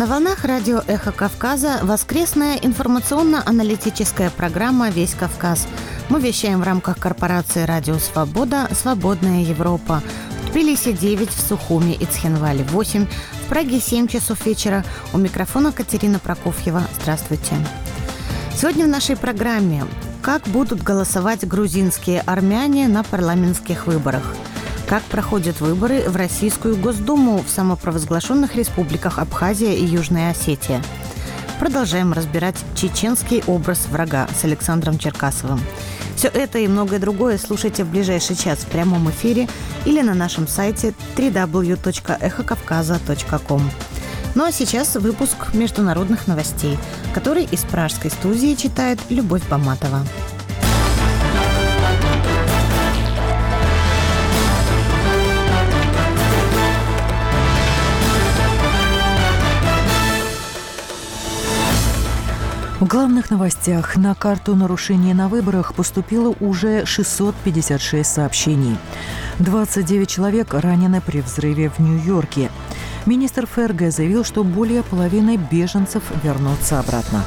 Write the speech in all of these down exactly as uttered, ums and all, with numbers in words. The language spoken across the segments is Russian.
На волнах радио «Эхо Кавказа» воскресная информационно-аналитическая программа «Весь Кавказ». Мы вещаем в рамках корпорации «Радио Свобода», «Свободная Европа». В Тбилиси девять, в Сухуми и Цхинвале восемь, в Праге семь часов вечера. У микрофона Катерина Прокофьева. Здравствуйте. Сегодня в нашей программе: как будут голосовать грузинские армяне на парламентских выборах? Как проходят выборы в Российскую Госдуму в самопровозглашенных республиках Абхазия и Южная Осетия? Продолжаем разбирать чеченский образ врага с Александром Черкасовым. Все это и многое другое слушайте в ближайший час в прямом эфире или на нашем сайте дабл ю дабл ю дабл ю точка эхо кавказа точка ком. Ну а сейчас выпуск международных новостей, который из пражской студии читает Любовь Баматова. В главных новостях: на карту нарушений на выборах поступило уже шестьсот пятьдесят шесть сообщений. двадцать девять человек ранены при взрыве в Нью-Йорке. Министр ФРГ заявил, что более половины беженцев вернутся обратно.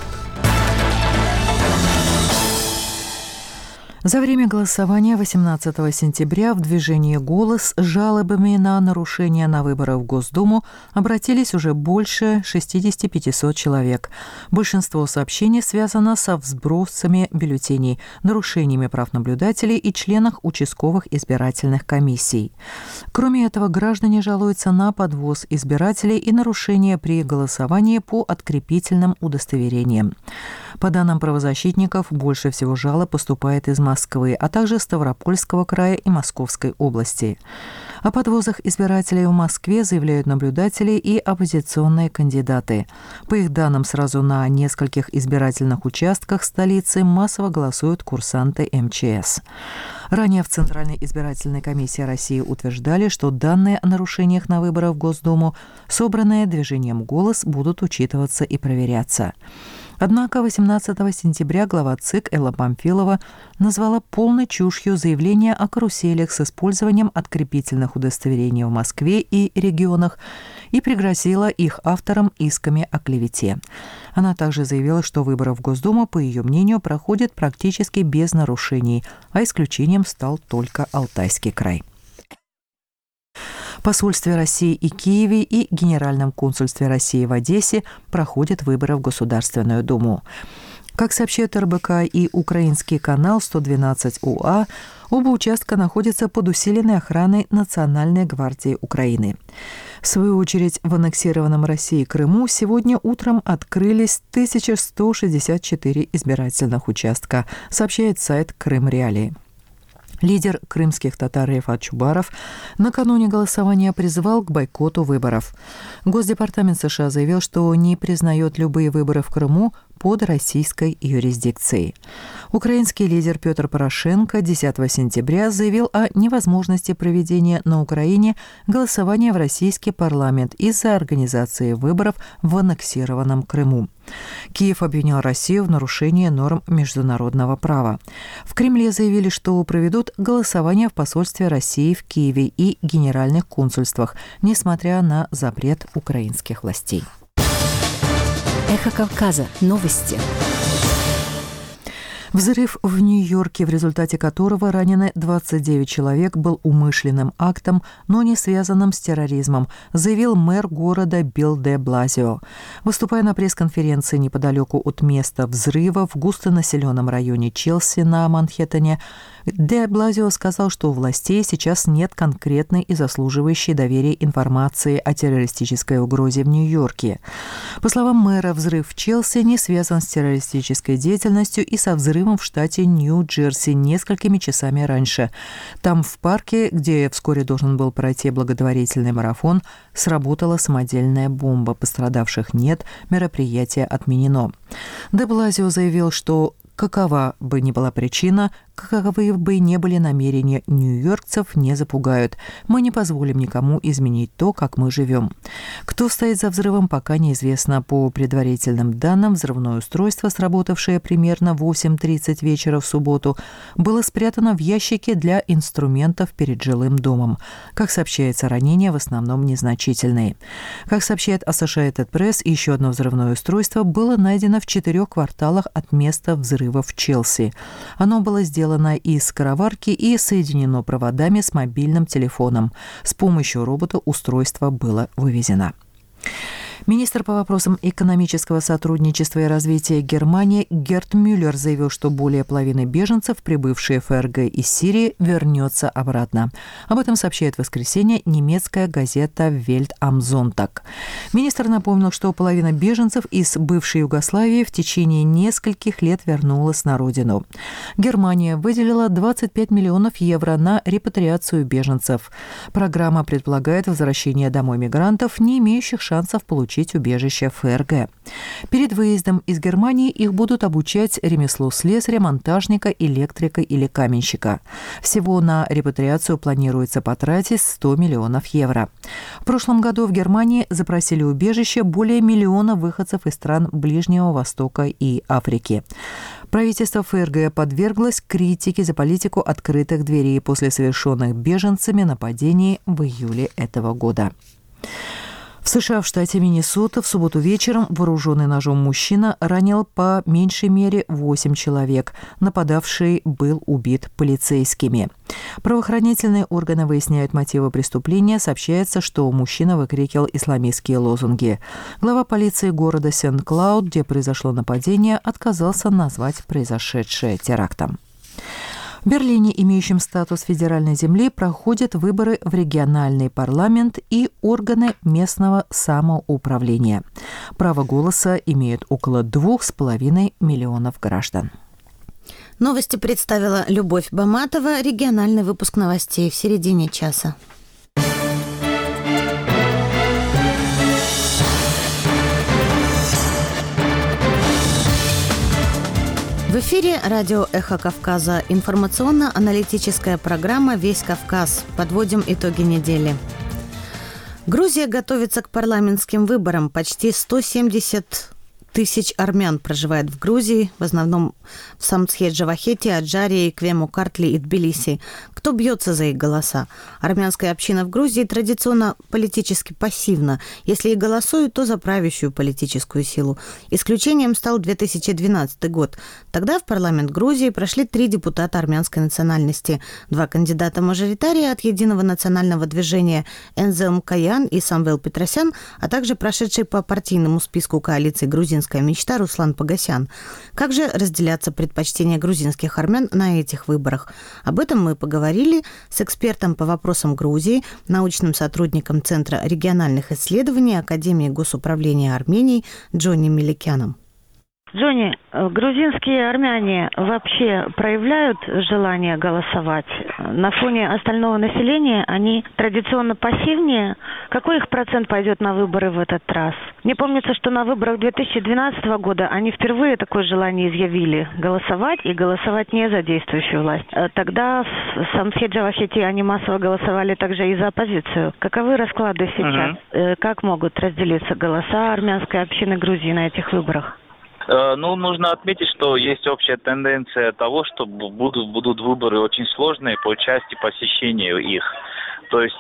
За время голосования восемнадцатого сентября в движении «Голос» с жалобами на нарушения на выборах в Госдуму обратились уже больше шестьдесят пятьсот человек. Большинство сообщений связано со взбросами бюллетеней, нарушениями прав наблюдателей и членах участковых избирательных комиссий. Кроме этого, граждане жалуются на подвоз избирателей и нарушения при голосовании по открепительным удостоверениям. По данным правозащитников, больше всего жалоб поступает из Москвы, а также Ставропольского края и Московской области. О подвозах избирателей в Москве заявляют наблюдатели и оппозиционные кандидаты. По их данным, сразу на нескольких избирательных участках столицы массово голосуют курсанты эм че эс. Ранее в Центральной избирательной комиссии России утверждали, что данные о нарушениях на выборах в Госдуму, собранные движением «Голос», будут учитываться и проверяться. Однако восемнадцатого сентября глава ЦИК Элла Памфилова назвала полной чушью заявление о каруселях с использованием открепительных удостоверений в Москве и регионах и пригрозила их авторам исками о клевете. Она также заявила, что выборы в Госдуму, по ее мнению, проходят практически без нарушений, а исключением стал только Алтайский край. В посольстве России в Киеве и Генеральном консульстве России в Одессе проходят выборы в Государственную Думу. Как сообщают эр бэ ка и украинский канал сто двенадцать у а, оба участка находятся под усиленной охраной Национальной гвардии Украины. В свою очередь, в аннексированном Россией Крыму сегодня утром открылись тысяча сто шестьдесят четыре избирательных участка, сообщает сайт Крым Реалии. Лидер крымских татар Рефат Чубаров накануне голосования призывал к бойкоту выборов. Госдепартамент США заявил, что не признает любые выборы в Крыму под российской юрисдикцией. Украинский лидер Петр Порошенко десятого сентября заявил о невозможности проведения на Украине голосования в российский парламент из-за организации выборов в аннексированном Крыму. Киев обвинял Россию в нарушении норм международного права. В Кремле заявили, что проведут голосование в посольстве России в Киеве и генеральных консульствах, несмотря на запрет украинских властей. Эхо Кавказа. Новости. Взрыв в Нью-Йорке, в результате которого ранены двадцать девять человек, был умышленным актом, но не связанным с терроризмом, заявил мэр города Билл де Блазио. Выступая на пресс-конференции неподалеку от места взрыва в густонаселенном районе Челси на Манхэттене, де Блазио сказал, что у властей сейчас нет конкретной и заслуживающей доверия информации о террористической угрозе в Нью-Йорке. По словам мэра, взрыв в Челси не связан с террористической деятельностью и со взрывом в штате Нью-Джерси несколькими часами раньше. Там, в парке, где вскоре должен был пройти благотворительный марафон, сработала самодельная бомба. Пострадавших нет, мероприятие отменено. Де Блазио заявил, что какова бы ни была причина, каковы бы ни были намерения нью-йоркцев, не запугают. Мы не позволим никому изменить то, как мы живем. Кто стоит за взрывом, пока неизвестно. По предварительным данным, взрывное устройство, сработавшее примерно в восемь тридцать вечера в субботу, было спрятано в ящике для инструментов перед жилым домом. Как сообщается, ранения в основном незначительные. Как сообщает Associated Press, еще одно взрывное устройство было найдено в четырех кварталах от места взрыва в Челси. Оно было сделано из скороварки и соединено проводами с мобильным телефоном. С помощью робота устройство было вывезено. Министр по вопросам экономического сотрудничества и развития Германии Герт Мюллер заявил, что более половины беженцев, прибывшие в ФРГ из Сирии, вернется обратно. Об этом сообщает в воскресенье немецкая газета «Welt am Sonntag». Министр напомнил, что половина беженцев из бывшей Югославии в течение нескольких лет вернулась на родину. Германия выделила двадцать пять миллионов евро на репатриацию беженцев. Программа предполагает возвращение домой мигрантов, не имеющих шансов получить убежище в ФРГ. Перед выездом из Германии их будут обучать ремеслу слесаря, монтажника, электрика или каменщика. Всего на репатриацию планируется потратить сто миллионов евро. В прошлом году в Германии запросили убежище более миллиона выходцев из стран Ближнего Востока и Африки. Правительство ФРГ подверглось критике за политику открытых дверей после совершенных беженцами нападений в июле этого года. В США, в штате Миннесота, в субботу вечером вооруженный ножом мужчина ранил по меньшей мере восемь человек. Нападавший был убит полицейскими. Правоохранительные органы выясняют мотивы преступления. Сообщается, что мужчина выкрикивал исламистские лозунги. Глава полиции города Сент-Клауд, где произошло нападение, отказался назвать произошедшее терактом. В Берлине, имеющем статус федеральной земли, проходят выборы в региональный парламент и органы местного самоуправления. Право голоса имеют около двух с половиной миллионов граждан. Новости представила Любовь Баматова. Региональный выпуск новостей в середине часа. В эфире радио «Эхо Кавказа». Информационно-аналитическая программа «Весь Кавказ». Подводим итоги недели. Грузия готовится к парламентским выборам. Почти сто семьдесят тысяч армян проживает в Грузии, в основном в Самтхе-Джавахете, Аджарии, Квему-Картли и Тбилиси. Кто бьется за их голоса? Армянская община в Грузии традиционно политически пассивна. Если и голосуют, то за правящую политическую силу. Исключением стал две тысячи двенадцатый год. Тогда в парламент Грузии прошли три депутата армянской национальности. Два кандидата-мажоритария от Единого национального движения Энзе Мкаян и Самвел Петросян, а также прошедший по партийному списку коалиции «Грузинская мечта» Руслан Погосян. Как же разделяться предпочтения грузинских армян на этих выборах? Об этом мы поговорили с экспертом по вопросам Грузии, научным сотрудником Центра региональных исследований Академии госуправления Армении Джонни Меликяном. Джонни, грузинские армяне вообще проявляют желание голосовать? На фоне остального населения они традиционно пассивнее. Какой их процент пойдет на выборы в этот раз? Мне помнится, что на выборах две тысячи двенадцатого года они впервые такое желание изъявили – голосовать и голосовать не за действующую власть. Тогда в Самтхе-Джавахете они массово голосовали также и за оппозицию. Каковы расклады сейчас? Uh-huh. Как могут разделиться голоса армянской общины Грузии на этих выборах? Ну, нужно отметить, что есть общая тенденция того, что будут, будут выборы очень сложные по части посещения их. То есть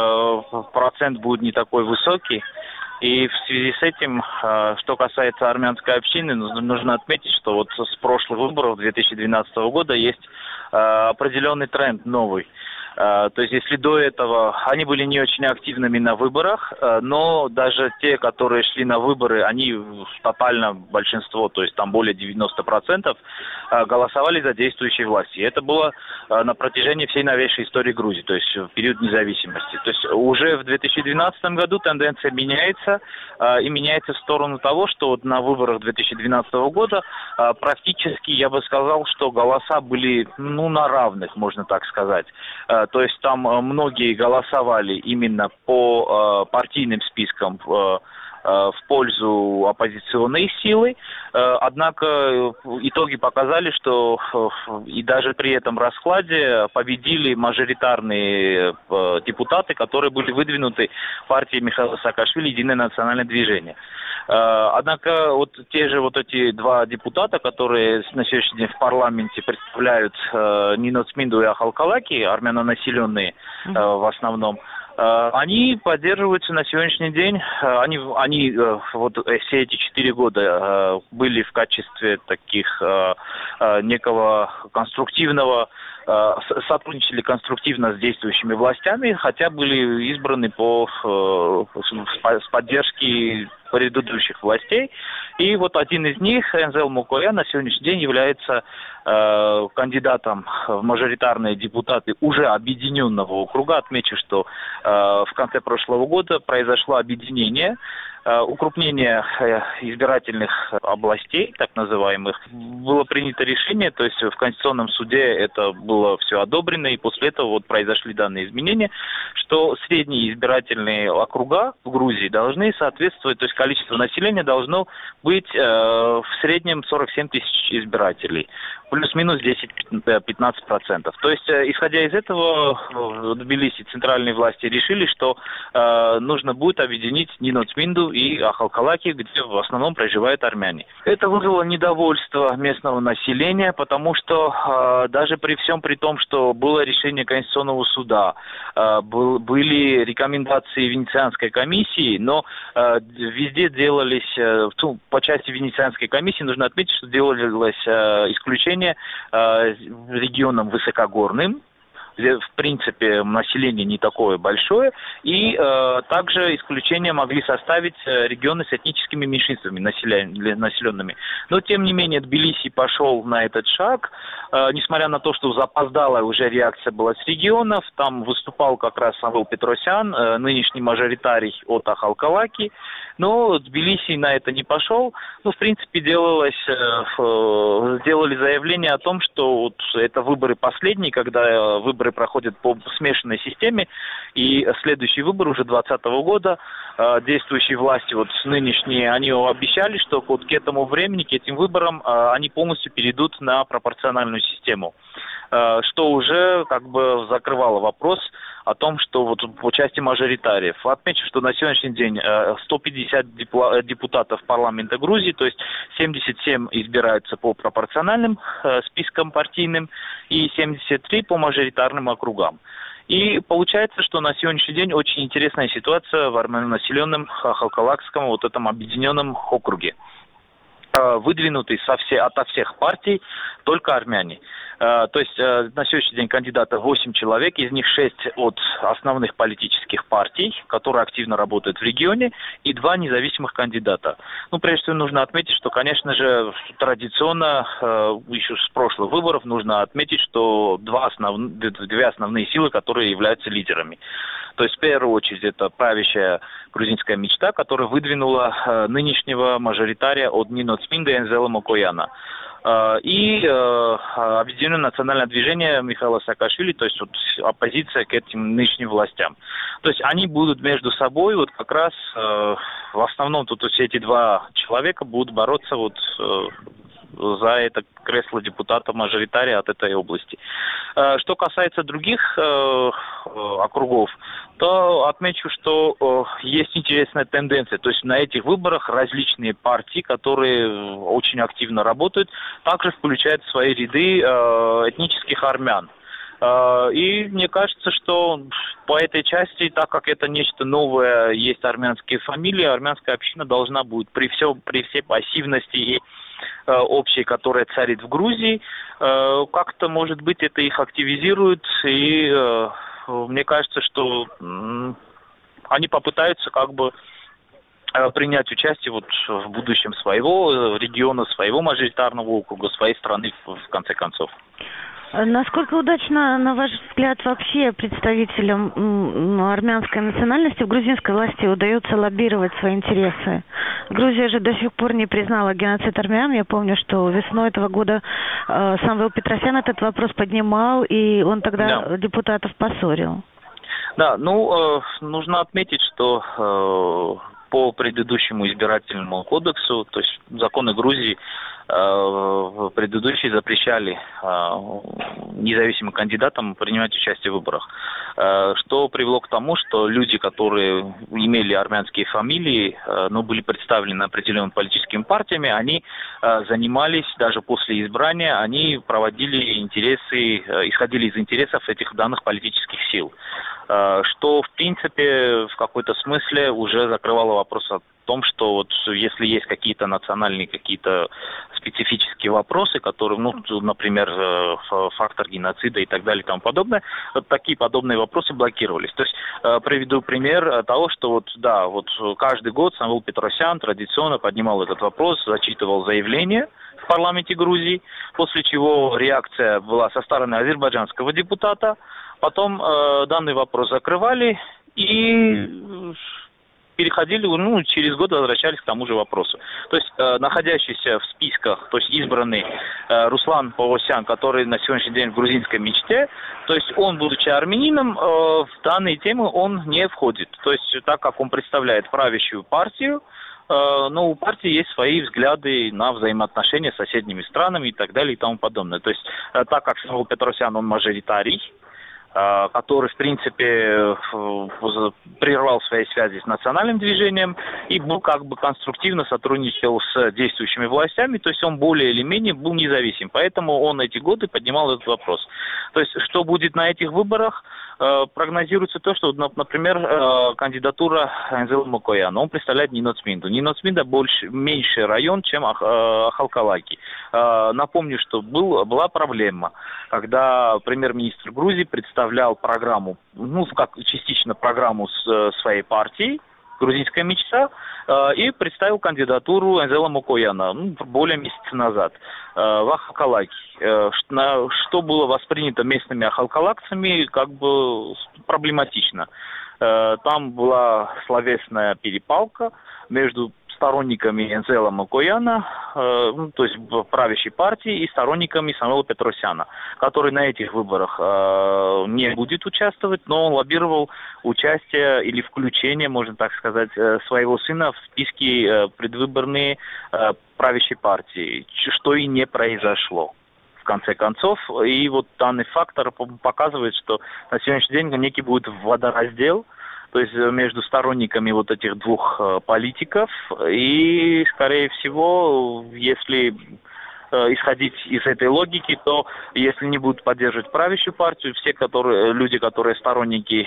э, процент будет не такой высокий. И в связи с этим, э, что касается армянской общины, нужно отметить, что вот с прошлых выборов две тысячи двенадцатого года есть э, определенный тренд новый. То есть, если до этого они были не очень активными на выборах, но даже те, которые шли на выборы, они тотально большинство, то есть там более девяносто процентов, голосовали за действующие власти. И это было на протяжении всей новейшей истории Грузии, то есть в период независимости. То есть уже в две тысячи двенадцатом году тенденция меняется, и меняется в сторону того, что вот на выборах две тысячи двенадцатого года практически, я бы сказал, что голоса были, ну, на равных, можно так сказать. То есть там многие голосовали именно по э, партийным спискам, э, в пользу оппозиционной силы. Однако итоги показали, что и даже при этом раскладе победили мажоритарные депутаты, которые были выдвинуты партией Михаила Саакашвили «Единое национальное движение». Однако вот те же вот эти два депутата, которые на сегодняшний день в парламенте представляют Ниноцминду и Ахалкалаки, армянонаселенные в основном, они поддерживаются на сегодняшний день. Они, они вот все эти четыре года были в качестве таких некого конструктивного, сотрудничали конструктивно с действующими властями, хотя были избраны по, с поддержки предыдущих властей. И вот один из них, Энзел Мокоян, на сегодняшний день является э, кандидатом в мажоритарные депутаты уже объединенного округа. Отмечу, что э, в конце прошлого года произошло объединение, э, укрупнение э, избирательных областей, так называемых. Было принято решение, то есть в Конституционном суде это было все одобрено, и после этого вот произошли данные изменения, что средние избирательные округа в Грузии должны соответствовать, то есть количество населения должно быть э, в среднем сорок семь тысяч избирателей, плюс-минус десять-пятнадцать процентов. То есть, э, исходя из этого, в Тбилиси центральные власти решили, что э, нужно будет объединить Ниноцминду и Ахалкалаки, где в основном проживают армяне. Это вызвало недовольство местного населения, потому что э, даже при всем при том, что было решение Конституционного суда, э, был, были рекомендации Венецианской комиссии, но э, везде делались, э, по части Венецианской комиссии, нужно отметить, что делалось э, исключение э, регионам высокогорным, где, в принципе, население не такое большое, и э, также исключение могли составить э, регионы с этническими меньшинствами населенными. Но, тем не менее, Тбилиси пошел на этот шаг, э, несмотря на то, что запоздалая уже реакция была с регионов. Там выступал как раз Самвел Петросян, э, нынешний мажоритарий от Ахалкалаки, но Тбилиси на это не пошел. Ну, в принципе, делалось, э, э, делали заявление о том, что вот это выборы последние, когда э, выборы проходят по смешанной системе, и следующий выбор уже двадцатого года, э, действующие власти, вот нынешние, они обещали, что вот к этому времени, к этим выборам, э, они полностью перейдут на пропорциональную систему, э, что уже как бы закрывало вопрос о том, что вот по части мажоритариев. Отмечу, что на сегодняшний день э, сто пятьдесят депутатов парламента Грузии, то есть семьдесят семь избираются по пропорциональным э, спискам партийным и семьдесят три по мажоритарным округам. И получается, что на сегодняшний день очень интересная ситуация в армянонаселенном Ахалкалакском вот этом объединенном округе. Выдвинутый со все, ото всех партий только армяне. То есть на сегодняшний день кандидатов восемь человек, из них шесть от основных политических партий, которые активно работают в регионе, и два независимых кандидата. Ну, прежде всего, нужно отметить, что, конечно же, традиционно, еще с прошлых выборов, нужно отметить, что два основ... две основные силы, которые являются лидерами. То есть, в первую очередь, это правящая грузинская мечта, которая выдвинула нынешнего мажоритария от Ниноцминда Энзела Мокояна. И э, Объединенное национальное движение Михаила Саакашвили, то есть вот оппозиция к этим нынешним властям. То есть они будут между собой, вот как раз э, в основном тут все эти два человека будут бороться вот э, за это кресло депутата-мажоритария от этой области. Э, что касается других э, округов, то отмечу, что э, есть интересная тенденция. То есть на этих выборах различные партии, которые очень активно работают, также включают в свои ряды э, этнических армян. Э, и мне кажется, что по этой части, так как это нечто новое, есть армянские фамилии, армянская община должна будет при, всем, при всей пассивности и э, общей, которая царит в Грузии, э, как-то, может быть, это их активизирует, и э, мне кажется, что м, они попытаются как бы принять участие вот в будущем своего региона, своего мажоритарного округа, своей страны, в конце концов. Насколько удачно, на ваш взгляд, вообще представителям армянской национальности в грузинской власти удается лоббировать свои интересы? Грузия же до сих пор не признала геноцид армян. Я помню, что весной этого года э, Самвел Петросян этот вопрос поднимал, и он тогда да. депутатов поссорил. Да, ну, э, нужно отметить, что... Э, по предыдущему избирательному кодексу, то есть законы Грузии предыдущие запрещали независимым кандидатам принимать участие в выборах, что привело к тому, что люди, которые имели армянские фамилии, но были представлены определенными политическими партиями, они занимались, даже после избрания, они проводили интересы, исходили из интересов этих данных политических сил, что, в принципе, в какой-то смысле уже закрывало вопрос о том, что вот если есть какие-то национальные, какие-то специфические вопросы, которые, ну, например, фактор геноцида и так далее и тому подобное, вот такие подобные вопросы блокировались. То есть приведу пример того, что вот, да, вот каждый год Самвел Петросян традиционно поднимал этот вопрос, зачитывал заявление в парламенте Грузии, после чего реакция была со стороны азербайджанского депутата, потом э, данный вопрос закрывали и переходили, ну, через год возвращались к тому же вопросу. То есть э, находящийся в списках, то есть избранный э, Руслан Павосян, который на сегодняшний день в грузинской мечте, то есть он, будучи армянином, э, в данные темы он не входит. То есть так как он представляет правящую партию, э, но у партии есть свои взгляды на взаимоотношения с соседними странами и так далее и тому подобное. То есть э, так как Самвел Петросян, он мажоритарий, который, в принципе, прервал свои связи с национальным движением и был как бы конструктивно сотрудничал с действующими властями, то есть он более или менее был независим. Поэтому он эти годы поднимал этот вопрос. То есть что будет на этих выборах, прогнозируется то, что, например, кандидатура Энзела Мокояна, он представляет Ниноцминду. Ниноцминда больше, меньший район, чем Ахалкалаки. Напомню, что был, была проблема, когда премьер-министр Грузии представлял программу, ну, как частично программу с своей партией, грузинская мечта, и представил кандидатуру Энзела Мокояна, ну, более месяца назад в Ахалкалаки. Что было воспринято местными ахалкалакцами, как бы проблематично. Там была словесная перепалка между сторонниками Энзела Мокояна, э, ну, то есть правящей партии, и сторонниками Самвела Петросяна, который на этих выборах э, не будет участвовать, но он лоббировал участие или включение, можно так сказать, э, своего сына в списки э, предвыборные э, правящей партии, что и не произошло. В конце концов, и вот данный фактор показывает, что на сегодняшний день некий будет водораздел, то есть между сторонниками вот этих двух э, политиков, и, скорее всего, если э, исходить из этой логики, то если не будут поддерживать правящую партию, все которые, люди, которые сторонники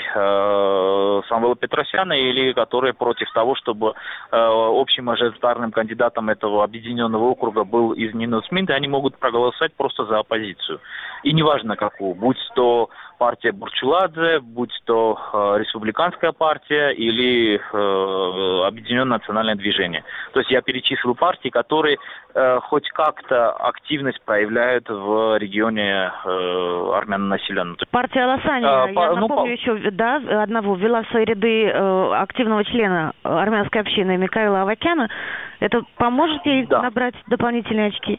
э, Самвела Петросяна или которые против того, чтобы э, общим мажоритарным кандидатом этого объединенного округа был из Ниноцминды, они могут проголосовать просто за оппозицию. И неважно какую, будь то партия Бурчуладзе, будь то э, республиканская партия или э, Объединенное национальное движение. То есть я перечислил партии, которые э, хоть как-то активность проявляют в регионе э, армянонаселенном. Партия Аласани, а, я по, напомню ну, еще, да, одного ввела в свои ряды э, активного члена армянской общины Микаила Авакяна. Это поможет ей да. набрать дополнительные очки?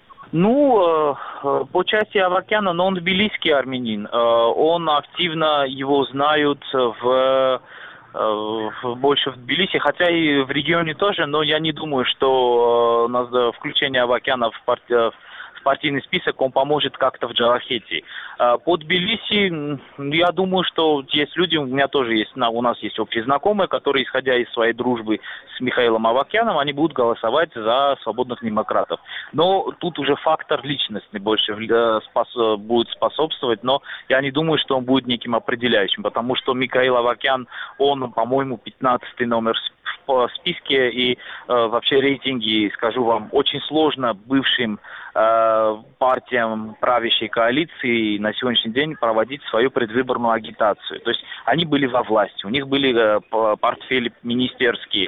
Ну, по части Авакяна, но он тбилисский армянин. Он активно, его знают в, в, больше в Тбилиси, хотя и в регионе тоже, но я не думаю, что включение Авакяна в партию, партийный список, он поможет как-то в Джарахете. По Тбилиси, я думаю, что есть люди, у меня тоже есть, у нас есть общие знакомые, которые, исходя из своей дружбы с Михаилом Авакяном, они будут голосовать за свободных демократов. Но тут уже фактор личности больше спас, будет способствовать, но я не думаю, что он будет неким определяющим, потому что Михаил Авакян, он, по-моему, пятнадцатый номер в списке, и э, вообще рейтинги, скажу вам, очень сложно бывшим э, партиям правящей коалиции на сегодняшний день проводить свою предвыборную агитацию. То есть они были во власти, у них были э, портфели министерские,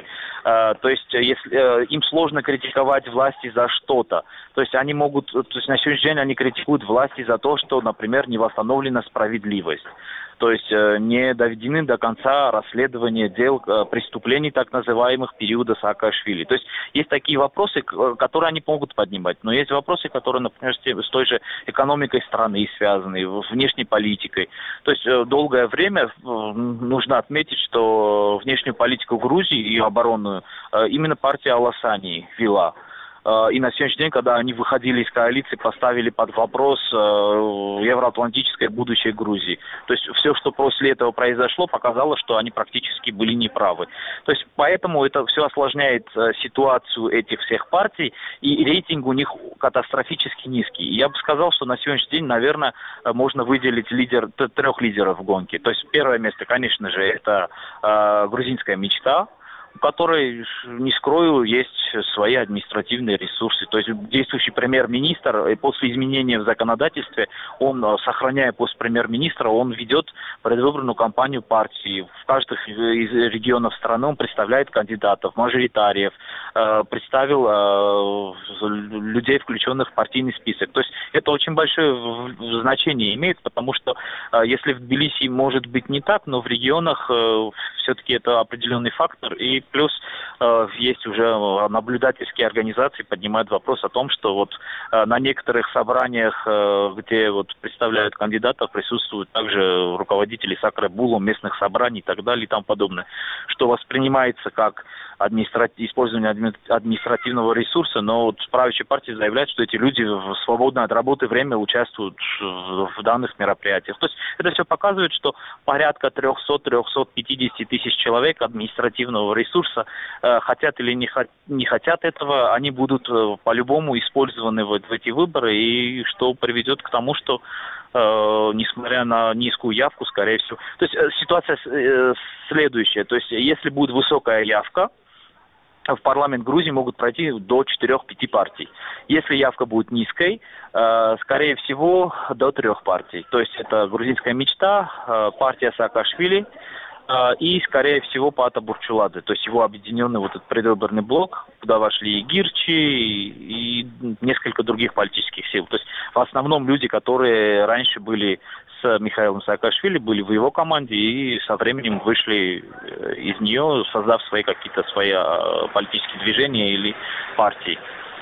То есть если им сложно критиковать власти за что-то. То есть они могут, то есть на сегодняшний день они критикуют власти за то, что, например, не восстановлена справедливость. То есть не доведены до конца расследования дел преступлений так называемых периода Саакашвили. То есть есть такие вопросы, которые они могут поднимать. Но есть вопросы, которые, например, с той же экономикой страны связаны, внешней политикой. То есть долгое время нужно отметить, что внешнюю политику Грузии и оборонную именно партия Аласани вела. И на сегодняшний день, когда они выходили из коалиции, поставили под вопрос э, евроатлантическое будущее Грузии. То есть все, что после этого произошло, показало, что они практически были неправы. То есть поэтому это все осложняет э, ситуацию этих всех партий, и рейтинг у них катастрофически низкий. И я бы сказал, что на сегодняшний день, наверное, можно выделить лидер, трех лидеров в гонке. То есть первое место, конечно же, это э, грузинская мечта, у которой, не скрою, есть свои административные ресурсы. То есть действующий премьер-министр после изменения в законодательстве, он, сохраняя пост премьер-министра, он ведет предвыборную кампанию партии. В каждом из регионов страны он представляет кандидатов, мажоритариев, представил людей, включенных в партийный список. То есть это очень большое значение имеет, потому что если в Тбилиси может быть не так, но в регионах все-таки это определенный фактор. И плюс э, есть уже наблюдательские организации, поднимают вопрос о том, что вот э, на некоторых собраниях, э, где вот представляют кандидатов, присутствуют также руководители Сакребулу, местных собраний и так далее и тому подобное, что воспринимается как административ... использование адми... административного ресурса, но вот правящая партия заявляет, что эти люди в свободное от работы время участвуют в, в данных мероприятиях. То есть это все показывает, что порядка триста-триста пятьдесят тысяч человек административного ресурса, э, хотят или не, хот... не хотят этого, они будут э, по-любому использованы в, в эти выборы, и что приведет к тому, что э, несмотря на низкую явку, скорее всего... То есть э, ситуация э, следующая. То есть если будет высокая явка, в парламент Грузии могут пройти до четырех-пяти партий. Если явка будет низкой, э, скорее всего, до трех партий. То есть это грузинская мечта, э, партия Саакашвили э, и, скорее всего, Пата Бурчуладзе. То есть его объединенный вот этот предвыборный блок, куда вошли и Гирчи, и, и несколько других политических сил. То есть в основном люди, которые раньше были с Михаилом Саакашвили, были в его команде и со временем вышли из нее, создав свои какие-то свои политические движения или партии.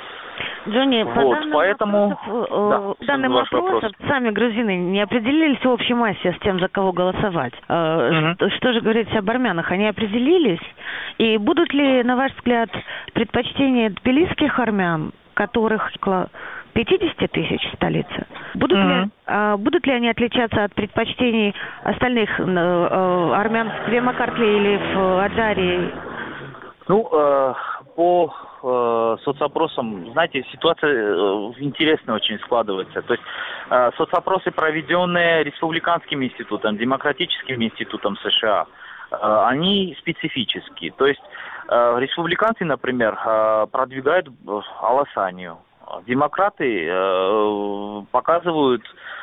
Джонни, вот, по данным поэтому вопросов, да, данным вопросов вопрос. Сами грузины не определились в общей массе с тем, за кого голосовать. Mm-hmm. Что, что же говорить об армянах? Они определились? И будут ли, на ваш взгляд, предпочтения тбилисских армян, которых пятьдесят тысяч в столице, будут, mm-hmm. ли, а, будут ли они отличаться от предпочтений остальных а, армян в Квемакартле или в Аджарии? Ну, э, по э, соцопросам, знаете, ситуация э, интересная очень складывается. То есть э, соцопросы, проведенные Республиканским институтом, Демократическим институтом США, э, они специфические. То есть э, республиканцы, например, э, продвигают Аласанию. Демократы э, показывают,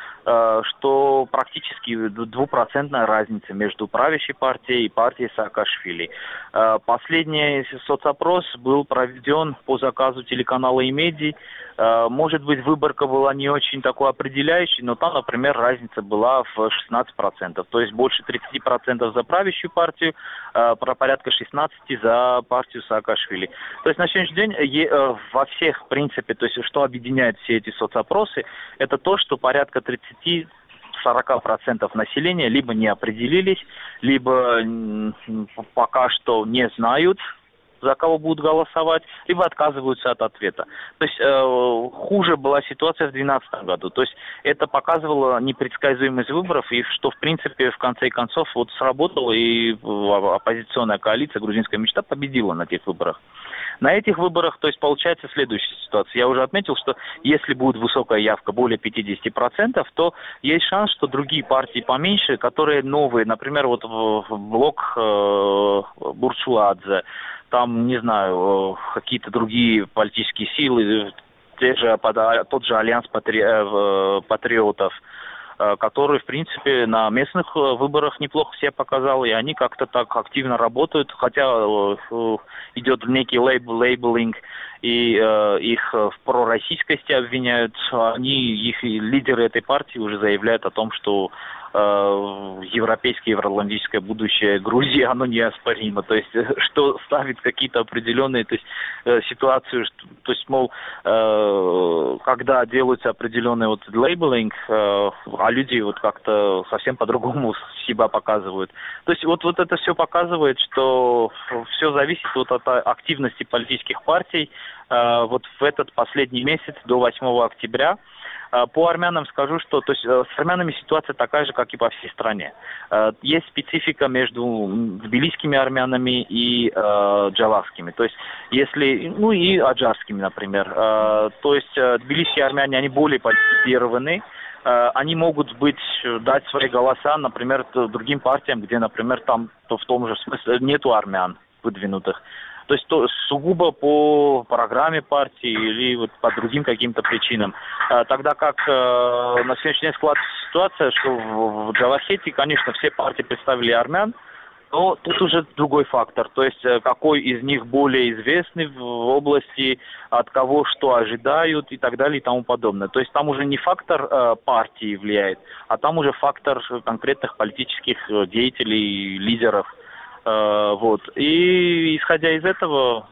э, что практически двупроцентная разница между правящей партией и партией Саакашвили. Э, последний соцопрос был проведен по заказу телеканала «Имеди». Э, может быть, выборка была не очень такой определяющей, но там, например, разница была в шестнадцать процентов. То есть больше тридцать процентов за правящую партию, э, про порядка шестнадцать процентов за партию Саакашвили. То есть на сегодняшний день э, во всех, в принципе, то есть что объединяет все эти соцопросы, это то, что порядка тридцать-сорок процентов населения либо не определились, либо м, пока что не знают, за кого будут голосовать, либо отказываются от ответа. То есть э, хуже была ситуация в две тысячи двенадцатом году. То есть это показывало непредсказуемость выборов, и что, в принципе, в конце концов вот сработало, и оппозиционная коалиция «Грузинская мечта» победила на тех выборах. На этих выборах, то есть, получается следующая ситуация. Я уже отметил, что если будет высокая явка, более пятьдесят процентов, то есть шанс, что другие партии поменьше, которые новые, например, вот блок э, Бурчуладзе, там, не знаю, какие-то другие политические силы, те же, тот же альянс патри, патриотов, который, в принципе, на местных выборах неплохо себя показал, и они как-то так активно работают, хотя идет некий лейбл, лейблинг, и э, их в пророссийскости обвиняют. Они, их лидеры этой партии уже заявляют о том, что э, европейское, евроатлантическое будущее Грузии, оно неоспоримо. То есть, что ставит какие-то определенные, то есть, э, ситуации, что, то есть, мол, э, когда делаются определенные вот лейблинг, э, а люди вот как-то совсем по-другому себя показывают. То есть, вот, вот это все показывает, что все зависит вот от активности политических партий. Вот в этот последний месяц, до восьмого октября, по армянам скажу, что то есть, с армянами ситуация такая же, как и по всей стране. Есть специфика между тбилисскими армянами и э, джаласскими. То есть, если, ну и аджарскими, например. Э, то есть, тбилисские армяне, они более политизированы. Э, они могут быть, дать свои голоса, например, другим партиям, где, например, там в том же смысле нету армян выдвинутых. То есть то, сугубо по программе партии или вот по другим каким-то причинам. А, тогда как э, на сегодняшний день складывается ситуация, что в, в Джавахете, конечно, все партии представили армян, но тут уже другой фактор. То есть какой из них более известный в области, от кого что ожидают и так далее и тому подобное. То есть там уже не фактор э, партии влияет, а там уже фактор конкретных политических деятелей, лидеров. Uh, вот. И исходя из этого,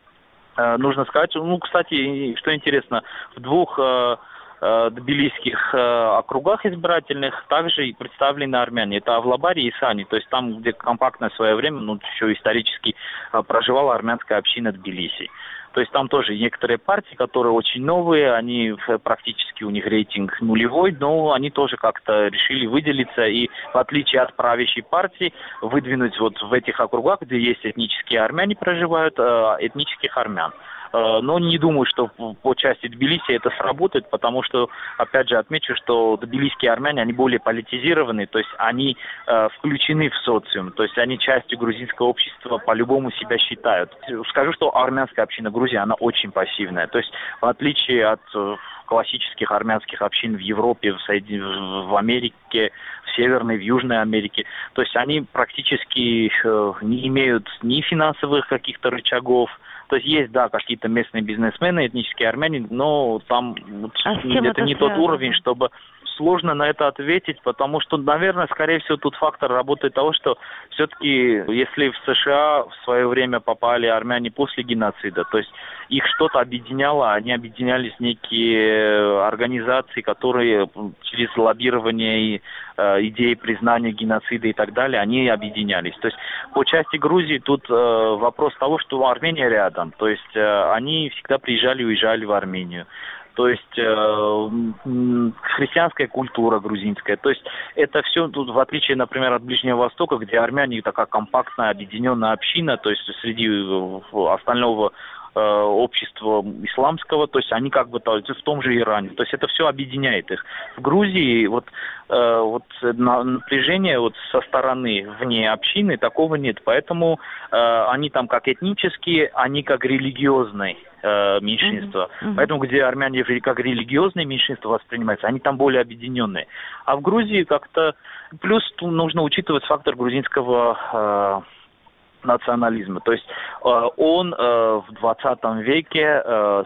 uh, нужно сказать, ну, кстати, что интересно, в двух uh, uh, тбилисских uh, округах избирательных также представлены армяне. Это Авлабари и Сани, то есть там, где компактное в свое время, ну, еще исторически uh, проживала армянская община Тбилиси. То есть там тоже некоторые партии, которые очень новые, они практически у них рейтинг нулевой, но они тоже как-то решили выделиться и, в отличие от правящей партии, выдвинуть вот в этих округах, где есть этнические армяне проживают, этнических армян. Но не думаю, что по части Тбилиси это сработает, потому что, опять же, отмечу, что тбилисские армяне, они более политизированы, то есть они э, включены в социум, то есть они частью грузинского общества по-любому себя считают. Скажу, что армянская община Грузии, она очень пассивная, то есть в отличие от э, классических армянских общин в Европе, в, Соедин... в Америке, в Северной, в Южной Америке, то есть они практически э, не имеют ни финансовых каких-то рычагов. То есть есть, да, какие-то местные бизнесмены, этнические армяне, но там а это не тот уровень, чтобы сложно на это ответить, потому что, наверное, скорее всего, тут фактор работает того, что все-таки, если в США в свое время попали армяне после геноцида, то есть их что-то объединяло, они объединялись в некие организации, которые через лоббирование и э, идеи признания геноцида и так далее, они объединялись. То есть по части Грузии тут э, вопрос того, что Армения рядом, то есть э, они всегда приезжали и уезжали в Армению. То есть э, христианская культура грузинская. То есть это все тут, в отличие, например, от Ближнего Востока, где армяне такая компактная, объединенная община, то есть среди остального э, общества исламского, то есть они как бы то, в том же Иране. То есть это все объединяет их. В Грузии вот, э, вот напряжение вот со стороны вне общины такого нет. Поэтому э, они там как этнические, они как религиозные меньшинства. Uh-huh. Uh-huh. Поэтому, где армяне как религиозные меньшинства воспринимаются, они там более объединенные. А в Грузии как-то... Плюс нужно учитывать фактор грузинского э, национализма. То есть э, он э, в двадцатом веке э,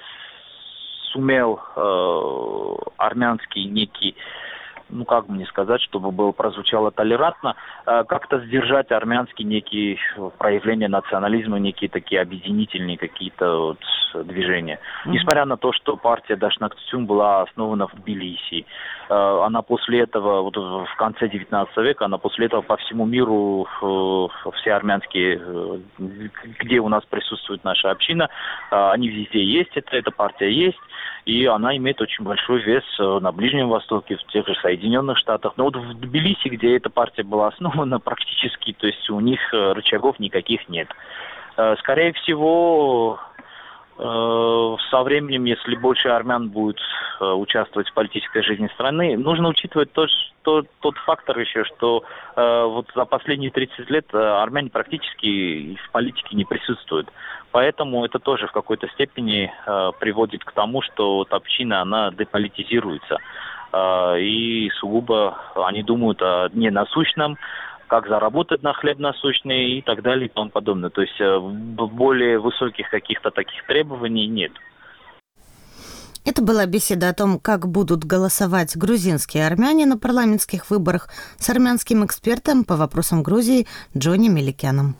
сумел э, армянский некий, ну как мне сказать, чтобы было прозвучало толерантно, э, как-то сдержать армянские некие проявления национализма, некие такие объединительные какие-то вот движения. Mm-hmm. Несмотря на то, что партия Дашнактцюм была основана в Тбилиси, э, она после этого, вот в конце девятнадцатого века, она после этого по всему миру, э, все армянские, э, где у нас присутствует наша община, э, они везде есть, это, эта партия есть, и она имеет очень большой вес на Ближнем Востоке, в тех же Соединенных Штатах. Но вот в Тбилиси, где эта партия была основана практически, то есть у них рычагов никаких нет. Скорее всего, со временем, если больше армян будет участвовать в политической жизни страны, нужно учитывать тот, тот, тот фактор еще, что вот за последние тридцать лет армяне практически в политике не присутствуют. Поэтому это тоже в какой-то степени приводит к тому, что вот община, она деполитизируется. и сугубо они думают о не насущном, как заработать на хлеб насущный и так далее и тому подобное. То есть более высоких каких-то таких требований нет. Это была беседа о том, как будут голосовать грузинские армяне на парламентских выборах с армянским экспертом по вопросам Грузии Джонни Меликяном.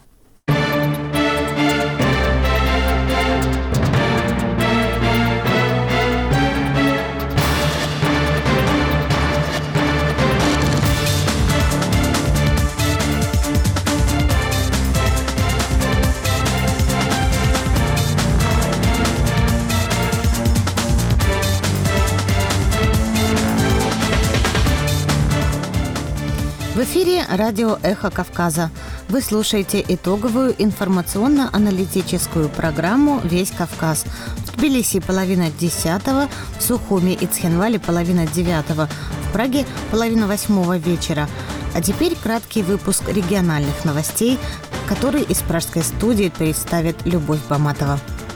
В эфире радио «Эхо Кавказа». Вы слушаете итоговую информационно-аналитическую программу «Весь Кавказ». В Тбилиси половина десятого, в Сухуми и Цхинвале половина девятого, в Праге половина восьмого вечера. А теперь краткий выпуск региональных новостей, который из пражской студии представит Любовь Баматова.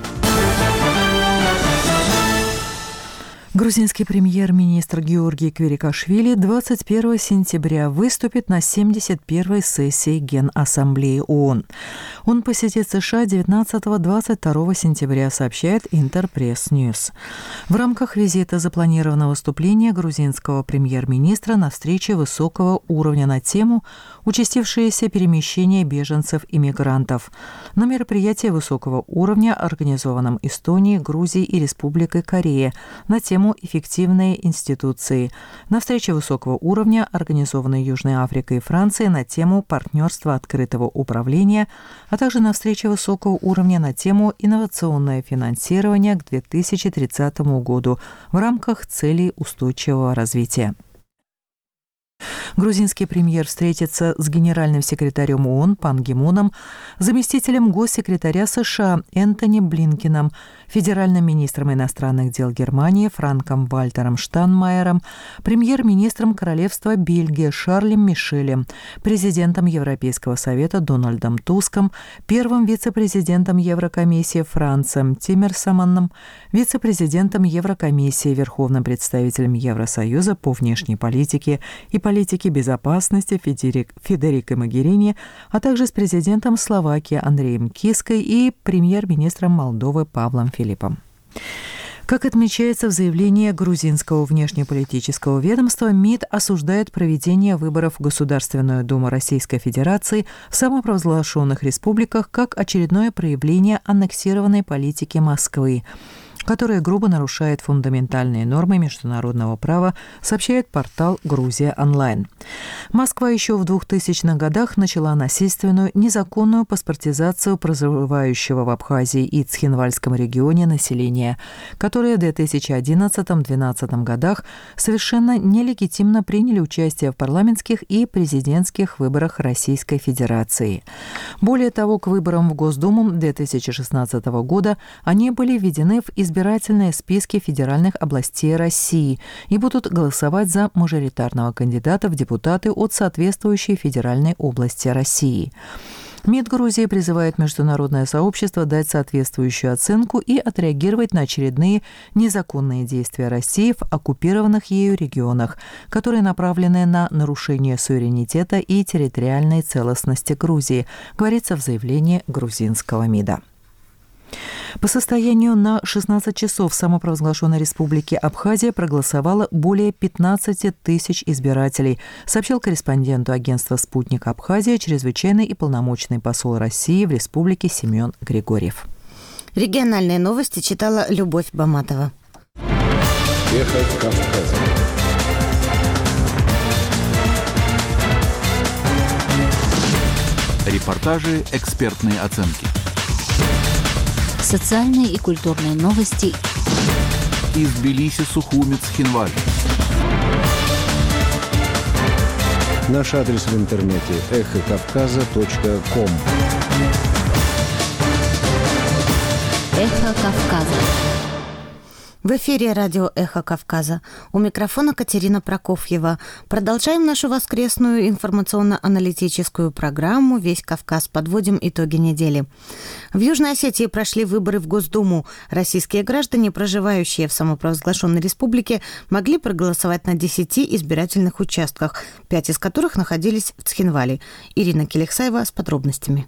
Грузинский премьер-министр Георгий Кверикашвили двадцать первого сентября выступит на семьдесят первой сессии Генассамблеи ООН. Он посетит США девятнадцатого-двадцать второго сентября, сообщает Интерпресс Ньюс. В рамках визита запланировано выступление грузинского премьер-министра на встрече высокого уровня на тему «Участившееся перемещение беженцев и мигрантов». На мероприятии высокого уровня, организованном Эстонией, Грузией и Республикой Корея, на тему «Эффективные институции». На встрече высокого уровня, организованной Южной Африкой и Францией, на тему «Партнерство открытого управления», а также на встрече высокого уровня на тему «Инновационное финансирование к две тысячи тридцатому году» в рамках целей устойчивого развития. Грузинский премьер встретится с генеральным секретарем ООН Пан Ги Муном, заместителем госсекретаря США Энтони Блинкеном, федеральным министром иностранных дел Германии Франком Вальтером Штайнмайером, премьер-министром Королевства Бельгии Шарлем Мишелем, президентом Европейского совета Дональдом Туском, первым вице-президентом Еврокомиссии Францем Тиммерсманом, вице-президентом Еврокомиссии, верховным представителем Евросоюза по внешней политике и политике безопасности Федерик, Федерико Могерини, а также с президентом Словакии Андреем Киской и премьер-министром Молдовы Павлом Филиппом. Как отмечается в заявлении грузинского внешнеполитического ведомства, МИД осуждает проведение выборов в Государственную Думу Российской Федерации в самопровозглашенных республиках как очередное проявление аннексированной политики Москвы, которая грубо нарушает фундаментальные нормы международного права, сообщает портал «Грузия онлайн». Москва еще в двухтысячных годах начала насильственную, незаконную паспортизацию проживающего в Абхазии и Цхинвальском регионе населения, которое в две тысячи одиннадцатом — две тысячи двенадцатом годах совершенно нелегитимно приняли участие в парламентских и президентских выборах Российской Федерации. Более того, к выборам в Госдуму две тысячи шестнадцатого года они были введены в избирательные избирательные списки федеральных областей России и будут голосовать за мажоритарного кандидата в депутаты от соответствующей федеральной области России. МИД Грузии призывает международное сообщество дать соответствующую оценку и отреагировать на очередные незаконные действия России в оккупированных ею регионах, которые направлены на нарушение суверенитета и территориальной целостности Грузии, говорится в заявлении грузинского МИДа. По состоянию на шестнадцать часов в самопровозглашенной республике Абхазия проголосовало более пятнадцать тысяч избирателей, сообщил корреспонденту агентства «Спутник Абхазия» чрезвычайный и полномочный посол России в республике Семен Григорьев. Региональные новости читала Любовь Баматова. Эхо Кавказа. Репортажи, экспертные оценки. Социальные и культурные новости из Тбилиси, Сухуми, Цхинваль. Наш адрес в интернете эхо кавказа точка ком. Эхо Кавказа. В эфире радио «Эхо Кавказа». У микрофона Катерина Прокофьева. Продолжаем нашу воскресную информационно-аналитическую программу «Весь Кавказ». Подводим итоги недели. В Южной Осетии прошли выборы в Госдуму. Российские граждане, проживающие в самопровозглашенной республике, могли проголосовать на десяти избирательных участках, пять из которых находились в Цхинвале. Ирина Келексаева с подробностями.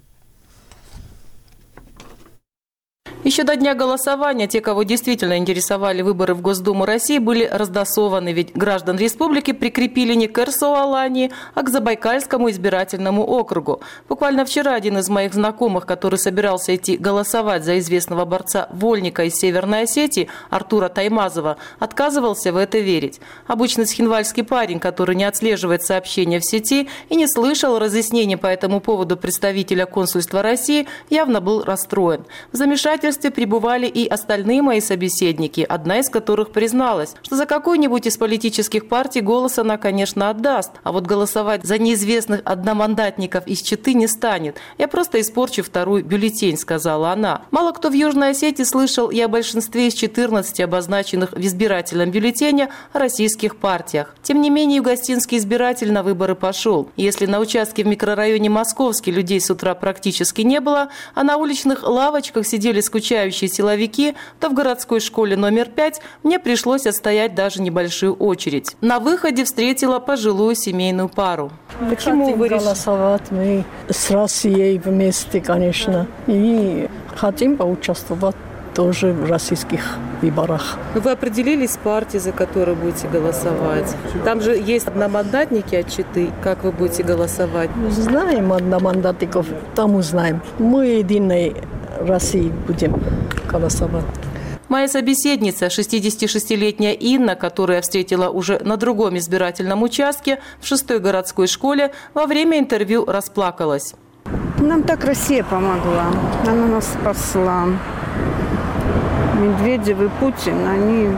Еще до дня голосования те, кого действительно интересовали выборы в Госдуму России, были раздосованы, ведь граждан республики прикрепили не к Эрсо-Алании, а к Забайкальскому избирательному округу. Буквально вчера один из моих знакомых, который собирался идти голосовать за известного борца Вольника из Северной Осетии, Артура Таймазова, отказывался в это верить. Обычный цхинвальский парень, который не отслеживает сообщения в сети и не слышал разъяснений по этому поводу представителя консульства России, явно был расстроен. В замешательстве пребывали и остальные мои собеседники, одна из которых призналась, что за какую-нибудь из политических партий голос она, конечно, отдаст, а вот голосовать за неизвестных одномандатников из Читы не станет. Я просто испорчу второй бюллетень, сказала она. Мало кто в Южной Осетии слышал и о большинстве из четырнадцати обозначенных в избирательном бюллетене о российских партиях. Тем не менее, югостинский избиратель на выборы пошел. Если на участке в микрорайоне Московский людей с утра практически не было, а на уличных лавочках сидели скучающие силовики, то в городской школе номер пять мне пришлось отстоять даже небольшую очередь. На выходе встретила пожилую семейную пару. Почему вы решили голосовать? Мы с Россией вместе, конечно, и хотим поучаствовать тоже в российских выборах. Вы определились с партией, за которую будете голосовать? Там же есть одномандатники от Читы. Как вы будете голосовать? Знаем одномандатников, там узнаем. Мы единой России будем голосовать. Моя собеседница, шестидесятишестилетняя Инна, которую я встретила уже на другом избирательном участке в шестой городской школе, во время интервью расплакалась. Нам так Россия помогла, она нас спасла. Медведев и Путин, они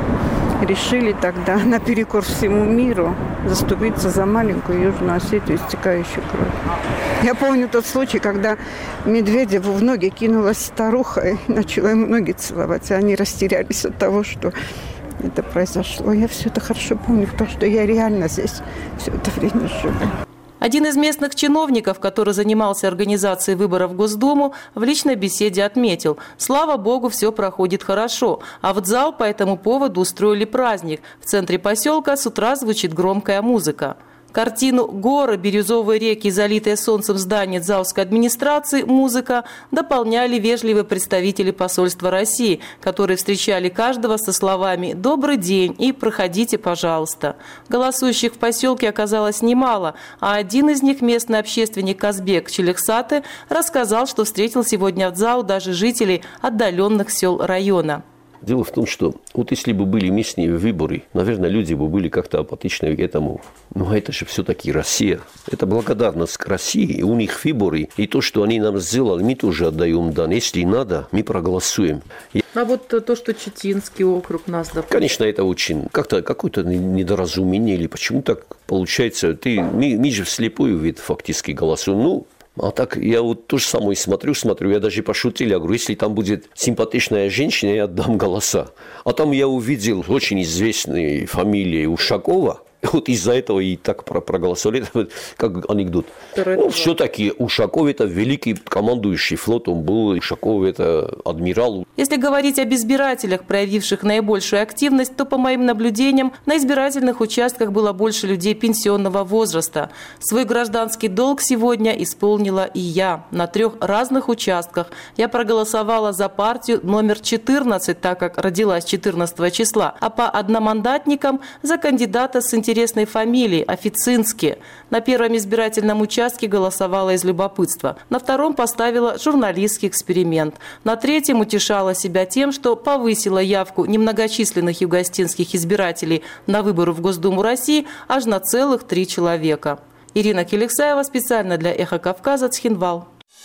решили тогда наперекор всему миру заступиться за маленькую Южную Осетию, истекающую кровь. Я помню тот случай, когда Медведеву в ноги кинулась старуха и начала ему ноги целовать, и они растерялись от того, что это произошло. Я все это хорошо помню, потому что я реально здесь все это время жила. Один из местных чиновников, который занимался организацией выборов в Госдуму, в личной беседе отметил: слава богу, все проходит хорошо. А в зал по этому поводу устроили праздник. В центре поселка с утра звучит громкая музыка. Картину «Горы, бирюзовые реки, залитые солнцем здания Дзаусской администрации, музыка» дополняли вежливые представители посольства России, которые встречали каждого со словами «Добрый день» и «Проходите, пожалуйста». Голосующих в поселке оказалось немало, а один из них, местный общественник Казбек Челексаты, рассказал, что встретил сегодня в Дзау даже жителей отдаленных сел района. Дело в том, что вот если бы были местные выборы, наверное, люди бы были как-то апатичны к этому. Но это же все-таки Россия. Это благодарность к России, у них выборы. И то, что они нам сделали, мы тоже отдаем дан. Если надо, мы проголосуем. А вот то, что Читинский округ нас допустил. Конечно, это очень как-то какое-то недоразумение. Или почему так получается? Ты, мы, мы же вслепую ведь фактически голосуем. Ну, а так я вот то же самое смотрю, смотрю, я даже пошутил, я говорю, если там будет симпатичная женщина, я отдам голоса. А там я увидел очень известные фамилии Ушакова. Вот из-за этого и так проголосовали, как анекдот. Ну, все-таки Ушаков – это великий командующий флотом был. Ушаков – это адмирал. Если говорить об избирателях, проявивших наибольшую активность, то, по моим наблюдениям, на избирательных участках было больше людей пенсионного возраста. Свой гражданский долг сегодня исполнила и я. На трех разных участках я проголосовала за партию номер четырнадцать, так как родилась четырнадцатого числа, а по одномандатникам за кандидата с интересной интересной фамилии – Официнский. На первом избирательном участке голосовала из любопытства. На втором поставила журналистский эксперимент. На третьем утешала себя тем, что повысила явку немногочисленных югостинских избирателей на выборы в Госдуму России аж на целых три человека. Ирина Келексаева специально для «Эхо Кавказа», Цхинвал.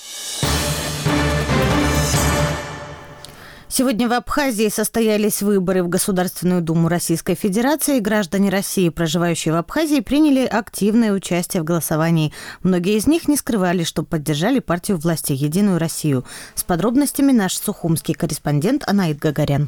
Сегодня в Абхазии состоялись выборы в Государственную Думу Российской Федерации. Граждане России, проживающие в Абхазии, приняли активное участие в голосовании. Многие из них не скрывали, что поддержали партию власти «Единую Россию». С подробностями наш сухумский корреспондент Анаит Гагарян.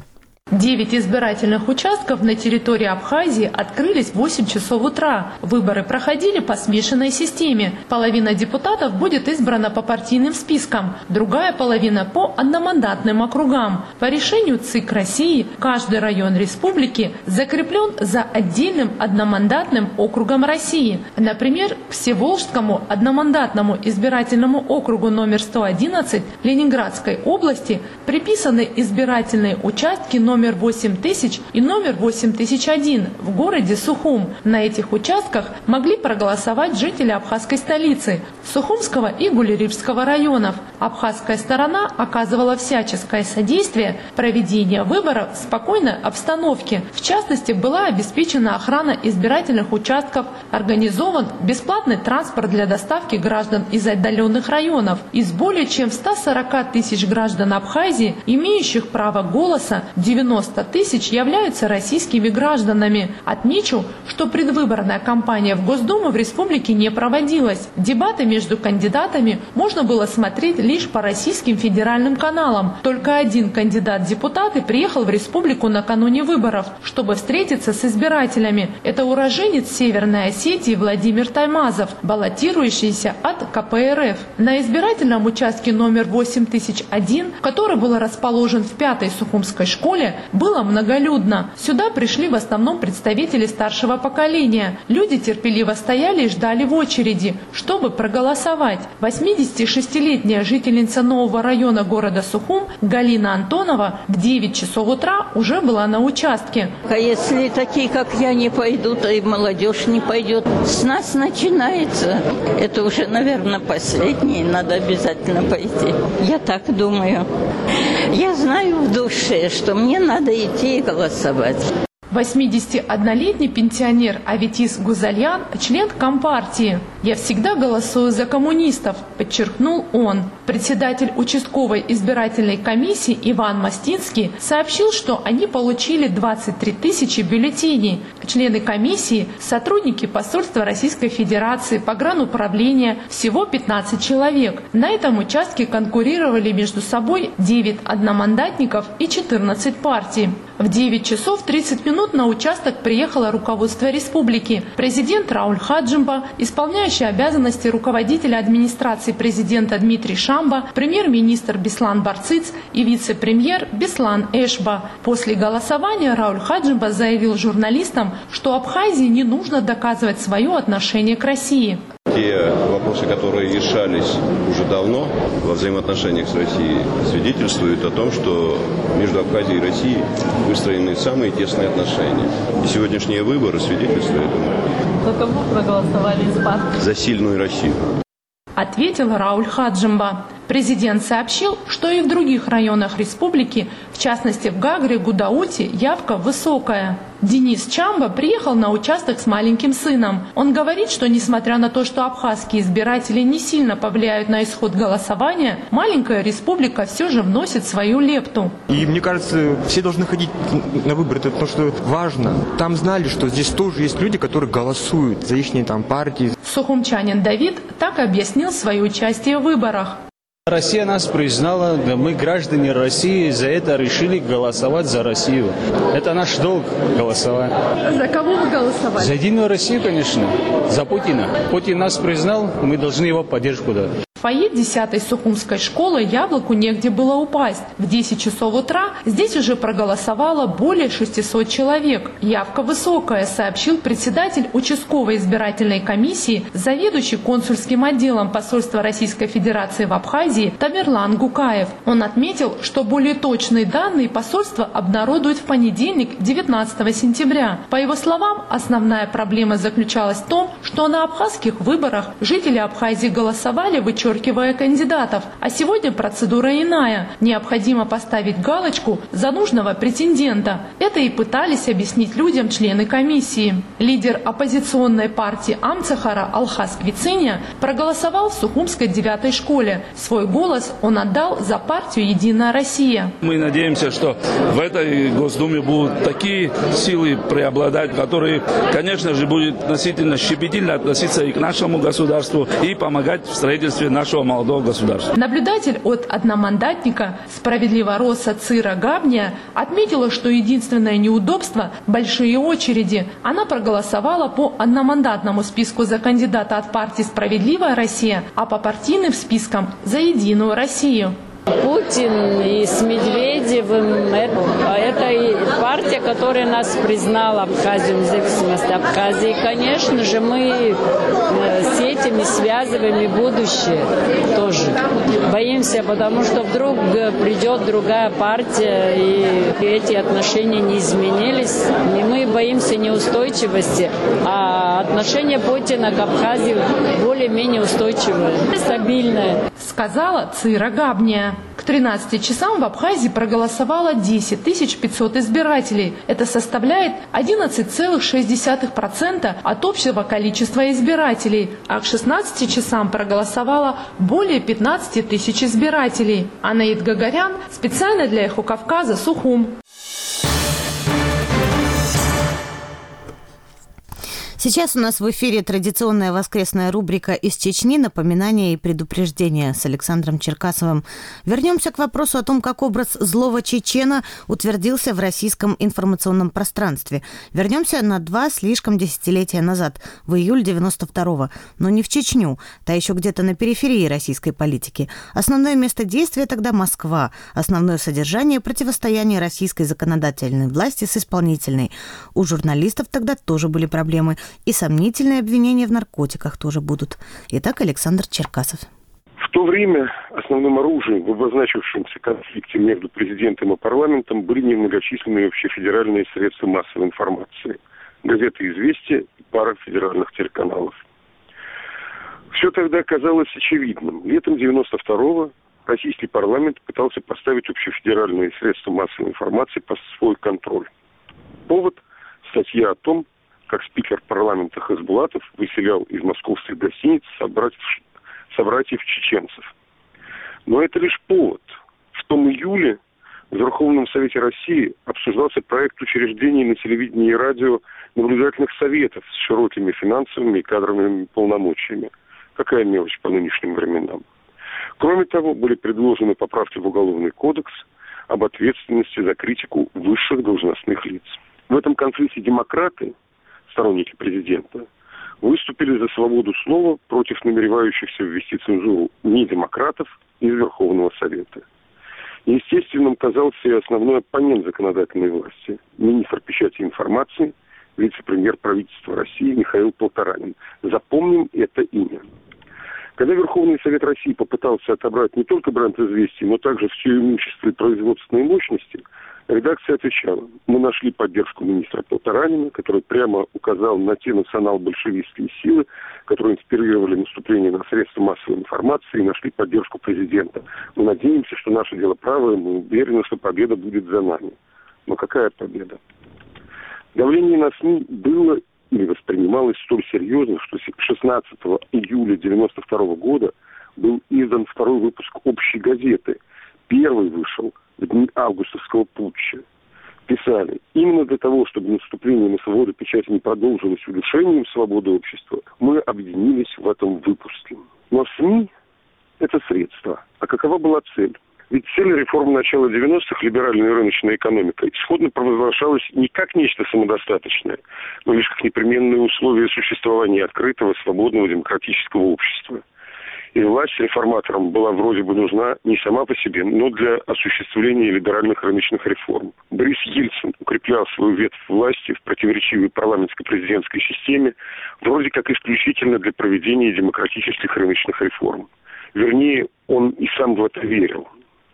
Девять избирательных участков на территории Абхазии открылись в восемь часов утра. Выборы проходили по смешанной системе. Половина депутатов будет избрана по партийным спискам, другая половина по одномандатным округам. По решению ЦИК России каждый район республики закреплен за отдельным одномандатным округом России. Например, к Всеволжскому одномандатному избирательному округу номер сто одиннадцать Ленинградской области приписаны избирательные участки номер номер восемь тысяч и номер восемь тысяч один в городе Сухум. На этих участках могли проголосовать жители абхазской столицы, Сухумского и Гулерибского районов. Абхазская сторона оказывала всяческое содействие проведению выборов в спокойной обстановке. В частности, была обеспечена охрана избирательных участков, организован бесплатный транспорт для доставки граждан из отдаленных районов. Из более чем ста сорока тысяч граждан Абхазии, имеющих право голоса, девяносто тысяч являются российскими гражданами. Отмечу, что предвыборная кампания в Госдуму в республике не проводилась. Дебаты между кандидатами можно было смотреть лишь по российским федеральным каналам. Только один кандидат в депутаты приехал в республику накануне выборов, чтобы встретиться с избирателями. Это уроженец Северной Осетии Владимир Таймазов, баллотирующийся от ка пэ эр эф. На избирательном участке номер восемь тысяч один, который был расположен в пятой Сухумской школе, было многолюдно. Сюда пришли в основном представители старшего поколения. Люди терпеливо стояли и ждали в очереди, чтобы проголосовать. восьмидесятишестилетняя жительница нового района города Сухум Галина Антонова в девять часов утра уже была на участке. А если такие, как я, не пойдут, и молодежь не пойдет, с нас начинается. Это уже, наверное, последнее, надо обязательно пойти. Я так думаю. Я знаю в душе, что мне надо идти и голосовать. восьмидесятиоднолетний пенсионер Аветис Гузальян – член Компартии. «Я всегда голосую за коммунистов», – подчеркнул он. Председатель участковой избирательной комиссии Иван Мастинский сообщил, что они получили двадцать три тысячи бюллетеней. Члены комиссии – сотрудники посольства Российской Федерации, погрануправления, всего пятнадцать человек. На этом участке конкурировали между собой девять одномандатников и четырнадцать партий. В девять часов тридцать минут на участок приехало руководство республики. Президент Рауль Хаджимба, исполняющий обязанности руководителя администрации президента Дмитрий Шамба, премьер-министр Беслан Барциц и вице-премьер Беслан Эшба. После голосования Рауль Хаджимба заявил журналистам, что Абхазии не нужно доказывать свое отношение к России. Те вопросы, которые решались уже давно во взаимоотношениях с Россией, свидетельствуют о том, что между Абхазией и Россией выстроены самые тесные отношения. И сегодняшние выборы свидетельствуют этому. За кого проголосовали из партии? За сильную Россию. Ответил Рауль Хаджимба. Президент сообщил, что и в других районах республики, в частности в Гагре, Гудауте, явка высокая. Денис Чамба приехал на участок с маленьким сыном. Он говорит, что несмотря на то, что абхазские избиратели не сильно повлияют на исход голосования, маленькая республика все же вносит свою лепту. И мне кажется, все должны ходить на выборы, это то, что важно. Там знали, что здесь тоже есть люди, которые голосуют за их там партии. Сухумчанин Давид так объяснил свое участие в выборах. Россия нас признала, мы граждане России, за это решили голосовать за Россию. Это наш долг голосовать. За кого вы голосовали? За Единую Россию, конечно, за Путина. Путин нас признал, мы должны его поддержку дать. В фойе десятой Сухумской школы яблоку негде было упасть. В десять часов утра здесь уже проголосовало более шестисот человек. Явка высокая, сообщил председатель участковой избирательной комиссии, заведующий консульским отделом посольства Российской Федерации в Абхазии Тамерлан Гукаев. Он отметил, что более точные данные посольство обнародует в понедельник, девятнадцатого сентября. По его словам, основная проблема заключалась в том, что на абхазских выборах жители Абхазии голосовали, вычеркивая кандидатов. А сегодня процедура иная. Необходимо поставить галочку за нужного претендента. Это и пытались объяснить людям члены комиссии. Лидер оппозиционной партии Амцахара Алхас Квициня проголосовал в Сухумской девятой школе. Свой голос он отдал за партию «Единая Россия». Мы надеемся, что в этой Госдуме будут такие силы преобладать, которые, конечно же, будут относительно щепетильно относиться и к нашему государству, и помогать в строительстве нашего молодого государства. Наблюдатель от одномандатника «Справедливо Росса» Цира Габния отметила, что единственное неудобство – большие очереди. Она проголосовала по одномандатному списку за кандидата от партии «Справедливая Россия», а по партийным спискам – за «Единую Россию». Путин и с Медведевым, это, это партия, которая нас признала, Абхазию, независимость Абхазии. И, конечно же, мы с этими связываем и будущее тоже. Боимся, потому что вдруг придет другая партия, и эти отношения не изменились. И мы боимся неустойчивости, а отношение Путина к Абхазии более-менее устойчивое, стабильное. Сказала Цира Габния. К тринадцати часам в Абхазии проголосовало десять тысяч пятьсот избирателей. Это составляет одиннадцать целых шесть десятых процента от общего количества избирателей. А к шестнадцати часам проголосовало более пятнадцати тысяч избирателей. Анаид Гагарян специально для Эхо Кавказа, Сухум. Сейчас у нас в эфире традиционная воскресная рубрика «Из Чечни. Напоминания и предупреждения» с Александром Черкасовым. Вернемся к вопросу о том, как образ злого чечена утвердился в российском информационном пространстве. Вернемся на два слишком десятилетия назад, в июль девяносто второго. Но не в Чечню, та еще где-то на периферии российской политики. Основное место действия тогда Москва. Основное содержание – противостояние российской законодательной власти с исполнительной. У журналистов тогда тоже были проблемы. И сомнительные обвинения в наркотиках тоже будут. Итак, Александр Черкасов. В то время основным оружием в обозначившемся конфликте между президентом и парламентом были немногочисленные общефедеральные средства массовой информации. Газеты «Известия» и пара федеральных телеканалов. Все тогда казалось очевидным. Летом девяносто второго российский парламент пытался поставить общефедеральные средства массовой информации под свой контроль. Повод – статья о том, как спикер парламента Хасбулатов выселял из московских гостиниц собратьев, собратьев-чеченцев. Но это лишь повод. В том июле в Верховном Совете России обсуждался проект учреждений на телевидении и радио наблюдательных советов с широкими финансовыми и кадровыми полномочиями. Какая мелочь по нынешним временам. Кроме того, были предложены поправки в Уголовный кодекс об ответственности за критику высших должностных лиц. В этом конфликте демократы, сторонники президента, выступили за свободу слова против намеревающихся ввести цензуру недемократов из Верховного Совета. Естественным казался и основной оппонент законодательной власти, министр печати и информации, вице-премьер правительства России Михаил Полторанин. Запомним это имя. Когда Верховный Совет России попытался отобрать не только бренд «Известий», но также все имущество и производственные мощности, редакция отвечала: мы нашли поддержку министра Полторанина, который прямо указал на те национал-большевистские силы, которые инспирировали наступление на средства массовой информации, и нашли поддержку президента. Мы надеемся, что наше дело правое, мы уверены, что победа будет за нами. Но какая победа? Давление на СМИ было или воспринималось столь серьезно, что шестнадцатого июля девяносто второго года был издан второй выпуск «Общей газеты». Первый вышел в дни августовского путча. Писали: именно для того, чтобы наступление на свободу печати не продолжилось удушением свободы общества, мы объединились в этом выпуске. Но СМИ – это средство. А какова была цель? Ведь цель реформы начала девяностых, либеральная рыночная экономика, исходно провозглашалась не как нечто самодостаточное, но лишь как непременное условие существования открытого, свободного, демократического общества. И власть реформаторам была вроде бы нужна не сама по себе, но для осуществления либеральных рыночных реформ. Борис Ельцин укреплял свою ветвь власти в противоречивой парламентско-президентской системе, вроде как исключительно для проведения демократических рыночных реформ. Вернее, он и сам в это верил.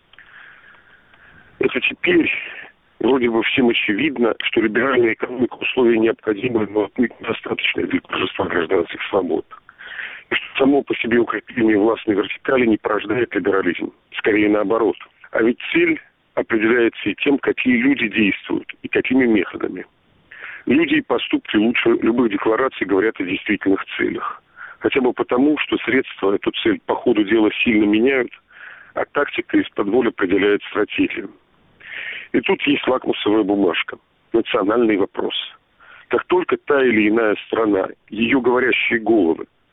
Это теперь вроде бы всем очевидно, что либеральная экономика условия необходимые, но отнюдь недостаточные для торжества гражданских свобод. И что само по себе укрепление властной вертикали не порождает либерализм. Скорее наоборот. А ведь цель определяется и тем, какие люди действуют и какими методами. Люди и поступки лучше любых деклараций говорят о действительных целях. Хотя бы потому, что средства эту цель по ходу дела сильно меняют, а тактика из-под воли определяет стратегию. И тут есть лакмусовая бумажка. Национальный вопрос. Как только та или иная страна, ее говорящие головы,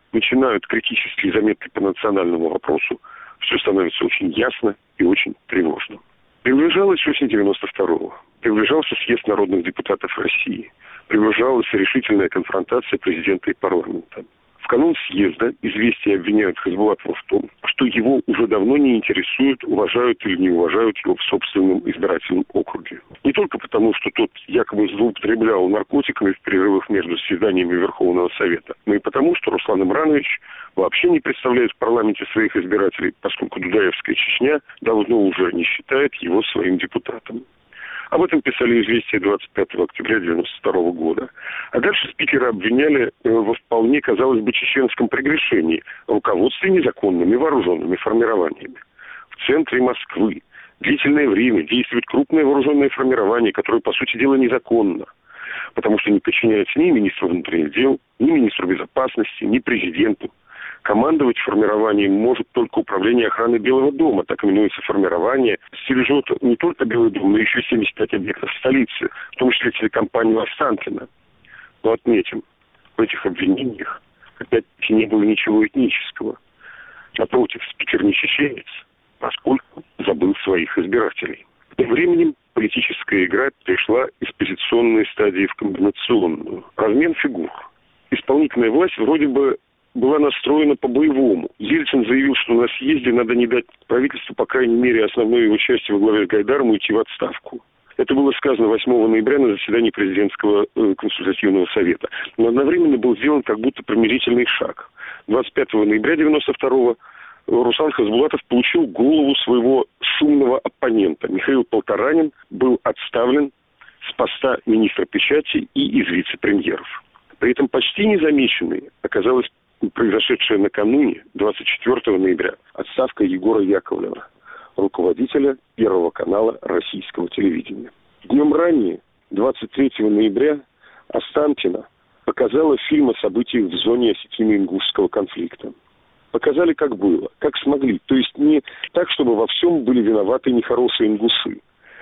начинают критические заметки по национальному вопросу, все становится очень ясно и очень тревожно. Приближалась осень девяносто второго. Приближался съезд народных депутатов России. Приближалась решительная конфронтация президента и парламента. В канун съезда «Известия» обвиняют Хасбулатова в том, что его уже давно не интересует, уважают или не уважают его в собственном избирательном округе. Не только потому, что тот якобы злоупотреблял наркотиками в перерывах между заседаниями Верховного Совета, но и потому, что Руслан Имранович вообще не представляет в парламенте своих избирателей, поскольку Дудаевская Чечня давно уже не считает его своим депутатом. Об этом писали «Известия» двадцать пятого октября девяносто второго года. А дальше спикера обвиняли во вполне, казалось бы, чеченском прегрешении, руководстве незаконными вооруженными формированиями. В центре Москвы длительное время действует крупное вооруженное формирование, которое, по сути дела, незаконно, потому что не подчиняется ни министру внутренних дел, ни министру безопасности, ни президенту. Командовать формированием может только Управление охраны Белого дома. Так именуется формирование. Стережет не только Белый дом, но еще семьдесят пять объектов столицы, в том числе телекомпанию Останкино. Но отметим, в этих обвинениях опять-таки не было ничего этнического. Напротив, спикер не чеченец, поскольку забыл своих избирателей. Тем временем политическая игра перешла из позиционной стадии в комбинационную. Размен фигур. Исполнительная власть вроде бы была настроена по-боевому. Ельцин заявил, что на съезде надо не дать правительству, по крайней мере, основной его части во главе с Гайдаром уйти в отставку. Это было сказано восьмого ноября на заседании президентского э, консультативного совета. Но одновременно был сделан как будто примирительный шаг. двадцать пятого ноября девяносто второго Руслан Хасбулатов получил голову своего шумного оппонента. Михаил Полторанин был отставлен с поста министра печати и из вице-премьеров. При этом почти незамеченной оказалась произошедшая накануне, двадцать четвертого ноября, отставка Егора Яковлева, руководителя Первого канала российского телевидения. Днем ранее, двадцать третьего ноября, Останкино показала фильм о событиях в зоне осетино-ингушского конфликта. Показали, как было, как смогли. То есть не так, чтобы во всем были виноваты нехорошие ингуши,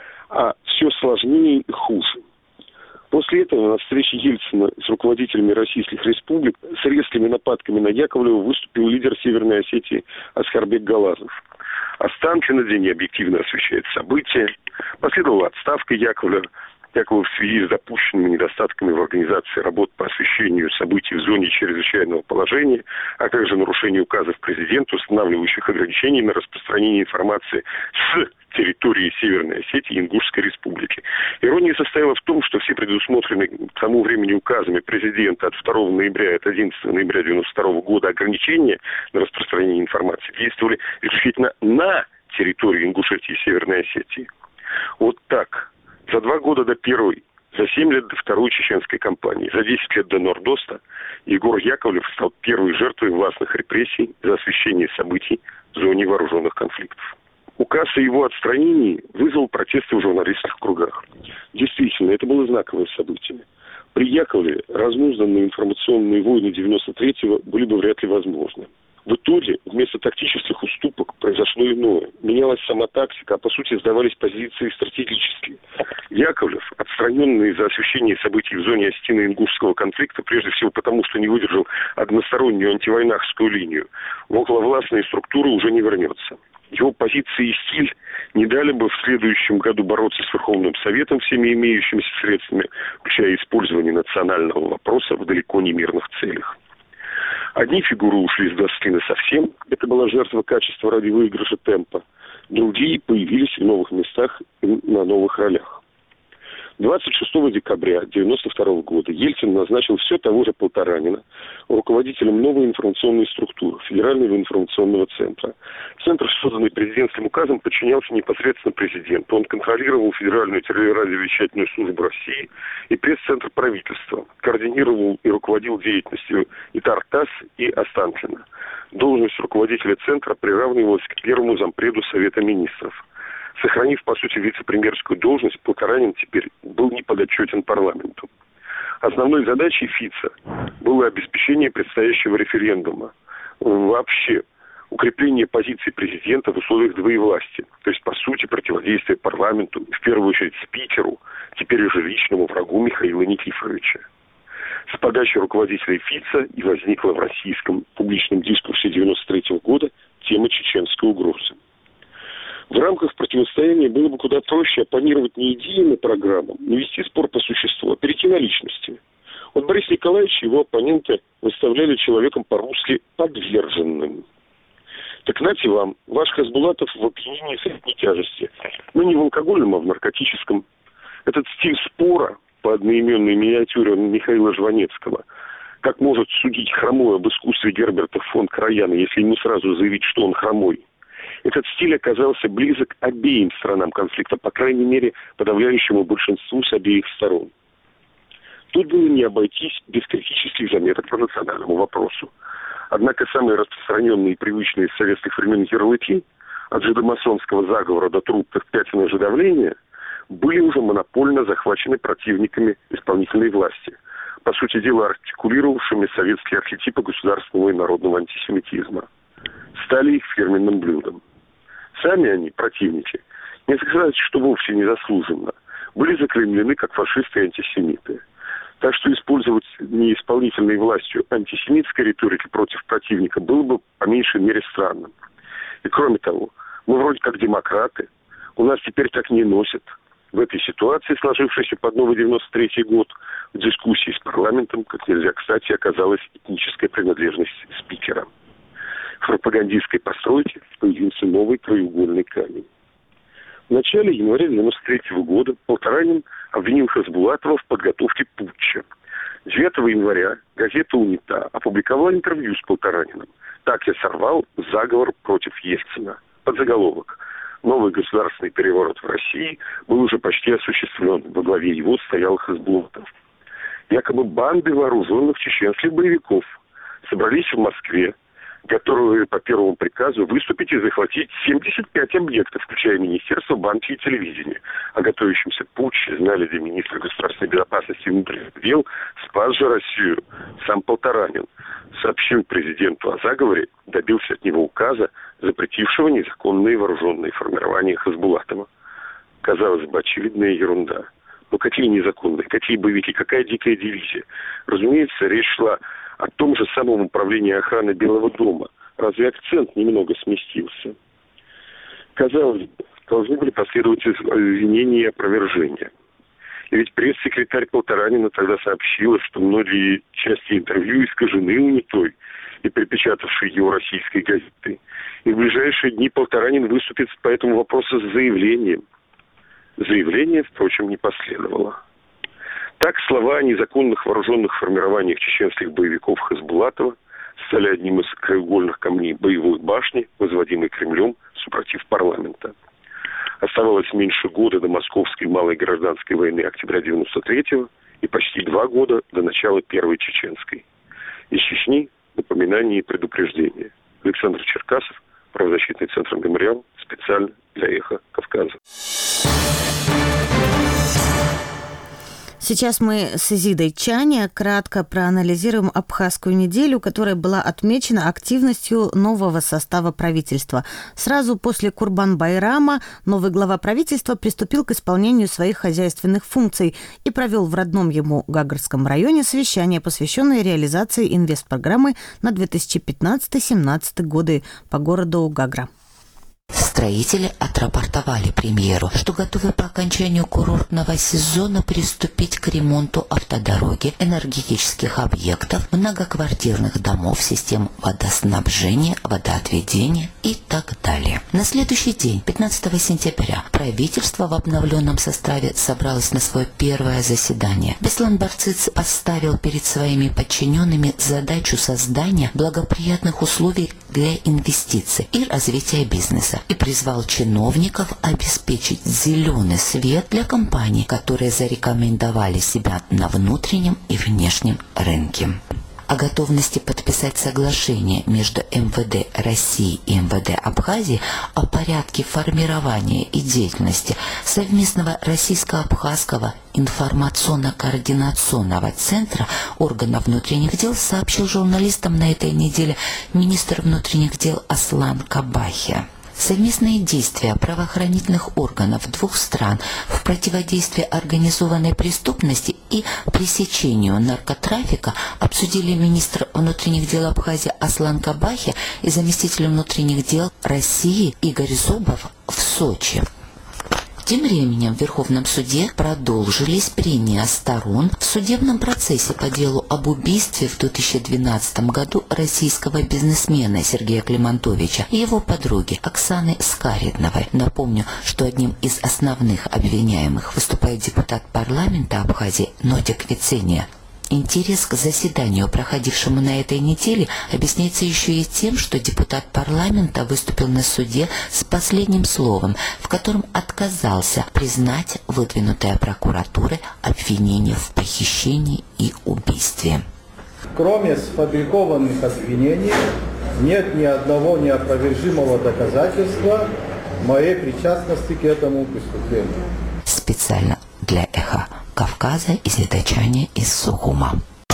а все сложнее и хуже. После этого на встрече Ельцина с руководителями российских республик с резкими нападками на Яковлева выступил лидер Северной Осетии Асхарбек Галазов. Останкино день объективно освещает события. Последовала отставка Яковлева. Яковлев в связи с допущенными недостатками в организации работ по освещению событий в зоне чрезвычайного положения, а также нарушение указов президента, устанавливающих ограничения на распространение информации с территории Северной Осетии и Ингушской республики. Ирония состояла в том, что все предусмотренные к тому времени указами президента от второго ноября и от одиннадцатого ноября девяносто второго года ограничения на распространение информации действовали исключительно на территории Ингушетии и Северной Осетии. Вот так. За два года до первой, за семь лет до второй чеченской кампании, за десять лет до Нордоста Егор Яковлев стал первой жертвой властных репрессий за освещение событий в зоне вооруженных конфликтов. Указ о его отстранении вызвал протесты в журналистских кругах. Действительно, это было знаковое событие. При Яковлеве разнузданные информационные войны девяносто третьего были бы вряд ли возможны. В итоге, вместо тактических уступок произошло иное. Менялась сама тактика, а по сути сдавались позиции стратегические. Яковлев, отстраненный за освещение событий в зоне осетино-ингушского конфликта, прежде всего потому, что не выдержал одностороннюю антивойнахскую линию, в околовластные структуры уже не вернется. Его позиции и стиль не дали бы в следующем году бороться с Верховным Советом всеми имеющимися средствами, включая использование национального вопроса в далеко не мирных целях. Одни фигуры ушли с доски насовсем, это была жертва качества ради выигрыша темпа. Другие появились в новых местах и на новых ролях. двадцать шестого декабря девяносто второго года Ельцин назначил все того же Полторанина руководителем новой информационной структуры, Федерального информационного центра. Центр, созданный президентским указом, подчинялся непосредственно президенту. Он контролировал Федеральную телерадиовещательную службу России и пресс-центр правительства, координировал и руководил деятельностью и Тартас, и Останкино. Должность руководителя центра приравнивалась к первому зампреду Совета министров. Сохранив, по сути, вице-премьерскую должность, Полторанин теперь был неподотчетен парламенту. Основной задачей ФИЦа было обеспечение предстоящего референдума. Вообще, укрепление позиции президента в условиях двоевластия. То есть, по сути, противодействие парламенту, в первую очередь спикеру, теперь уже личному врагу Михаила Никифоровича. С подачи руководителя ФИЦа и возникла в российском публичном дискурсе девяносто третьего года тема чеченской угрозы. В рамках противостояния было бы куда проще оппонировать не идеям и программам, не вести спор по существу, а перейти на личности. Вот Борис Николаевич и его оппоненты выставляли человеком по-русски подверженным. Так нате вам, ваш Хасбулатов в опьянении средней тяжести. Но не в алкогольном, а в наркотическом. Этот стиль спора по одноименной миниатюре Михаила Жванецкого, как может судить хромой об искусстве Герберта фон Краяна, если ему сразу заявить, что он хромой. Этот стиль оказался близок обеим сторонам конфликта, по крайней мере, подавляющему большинству с обеих сторон. Тут было не обойтись без критических заметок по национальному вопросу. Однако самые распространенные и привычные с советских времен ярлыки, от жидомасонского заговора до трупных пятен ожидавления, были уже монопольно захвачены противниками исполнительной власти, по сути дела артикулировавшими советские архетипы государственного и народного антисемитизма. Стали их фирменным блюдом. Сами они, противники, не сказать, что вовсе незаслуженно, были заклеймены как фашисты и антисемиты. Так что использовать неисполнительной властью антисемитской риторики против противника было бы по меньшей мере странным. И кроме того, мы вроде как демократы, у нас теперь так не носят. В этой ситуации, сложившейся под новый девяносто третий год, в дискуссии с парламентом, как нельзя кстати, оказалась этническая принадлежность спикера. В пропагандистской постройке появился новый краеугольный камень. В начале января девяносто третьего года Полторанин обвинил Хасбулатова в подготовке путча. девятого января газета «Унита» опубликовала интервью с Полтораниным. «Так я сорвал заговор против Ельцина». Подзаголовок: «Новый государственный переворот в России был уже почти осуществлен. Во главе его стоял Хасбулатов». Якобы банды вооруженных чеченских боевиков собрались в Москве, готовые по первому приказу выступить и захватить семьдесят пять объектов, включая Министерство, банки и телевидение. О готовящемся путче знали для министра государственной безопасности и внутренних дел, спас же Россию сам Полторанин. Сообщил президенту о заговоре, добился от него указа, запретившего незаконные вооруженные формирования Хасбулатова. Казалось бы, очевидная ерунда. Но какие незаконные, какие боевики, какая дикая дивизия? Разумеется, речь шла о том же самом управлении охраны Белого дома. Разве акцент немного сместился? Казалось бы, должны были последовать извинения и опровержения. И ведь пресс-секретарь Полторанина тогда сообщила, что многие части интервью искажены Унитой и припечатавшей его российской газетой. И в ближайшие дни Полторанин выступит по этому вопросу с заявлением. Заявление, впрочем, не последовало. Так слова о незаконных вооруженных формированиях чеченских боевиков Хасбулатова стали одним из краеугольных камней боевой башни, возводимой Кремлем супротив парламента. Оставалось меньше года до московской малой гражданской войны октября девяносто третьего и почти два года до начала первой чеченской. Из Чечни напоминания и предупреждения. Александр Черкасов, правозащитный центр «Мемориал», специально для «Эхо Кавказа». Сейчас мы с Изидой Чаня кратко проанализируем абхазскую неделю, которая была отмечена активностью нового состава правительства. Сразу после Курбан-Байрама новый глава правительства приступил к исполнению своих хозяйственных функций и провел в родном ему Гагарском районе совещание, посвященное реализации инвестпрограммы на две тысячи пятнадцатый — две тысячи семнадцатый годы по городу Гагра. Строители отрапортовали премьеру, что готовы по окончанию курортного сезона приступить к ремонту автодороги, энергетических объектов, многоквартирных домов, систем водоснабжения, водоотведения и так далее. На следующий день, пятнадцатого сентября, правительство в обновленном составе собралось на свое первое заседание. Беслан Барциц поставил перед своими подчиненными задачу создания благоприятных условий для инвестиций и развития бизнеса и призвал чиновников обеспечить зеленый свет для компаний, которые зарекомендовали себя на внутреннем и внешнем рынке. О готовности подписать соглашение между эм вэ дэ России и эм вэ дэ Абхазии о порядке формирования и деятельности совместного российско-абхазского информационно-координационного центра органов внутренних дел сообщил журналистам на этой неделе министр внутренних дел Аслан Кабахи. Совместные действия правоохранительных органов двух стран в противодействии организованной преступности и пресечению наркотрафика обсудили министр внутренних дел Абхазии Аслан Кабахи и заместитель внутренних дел России Игорь Зубов в Сочи. Тем временем в Верховном суде продолжились прения сторон в судебном процессе по делу об убийстве в две тысячи двенадцатом году российского бизнесмена Сергея Климантовича и его подруги Оксаны Скаридновой. Напомню, что одним из основных обвиняемых выступает депутат парламента Абхазии Нодик Вицения. Интерес к заседанию, проходившему на этой неделе, объясняется еще и тем, что депутат парламента выступил на суде с последним словом, в котором отказался признать выдвинутое прокуратурой обвинение в похищении и убийстве. Кроме сфабрикованных обвинений, нет ни одного неопровержимого доказательства моей причастности к этому преступлению. Специально для «Эхо Кавказа» из Леточани из Сухума.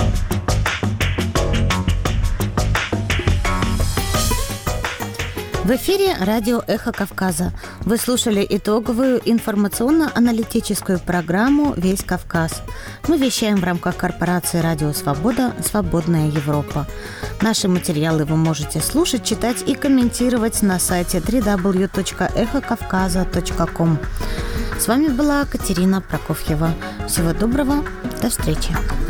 В эфире радио «Эхо Кавказа». Вы слушали итоговую информационно-аналитическую программу «Весь Кавказ». Мы вещаем в рамках корпорации «Радио Свобода. Свободная Европа». Наши материалы вы можете слушать, читать и комментировать на сайте дабл ю дабл ю дабл ю точка эхо кавказа точка ком. С вами была Катерина Прокофьева. Всего доброго, до встречи.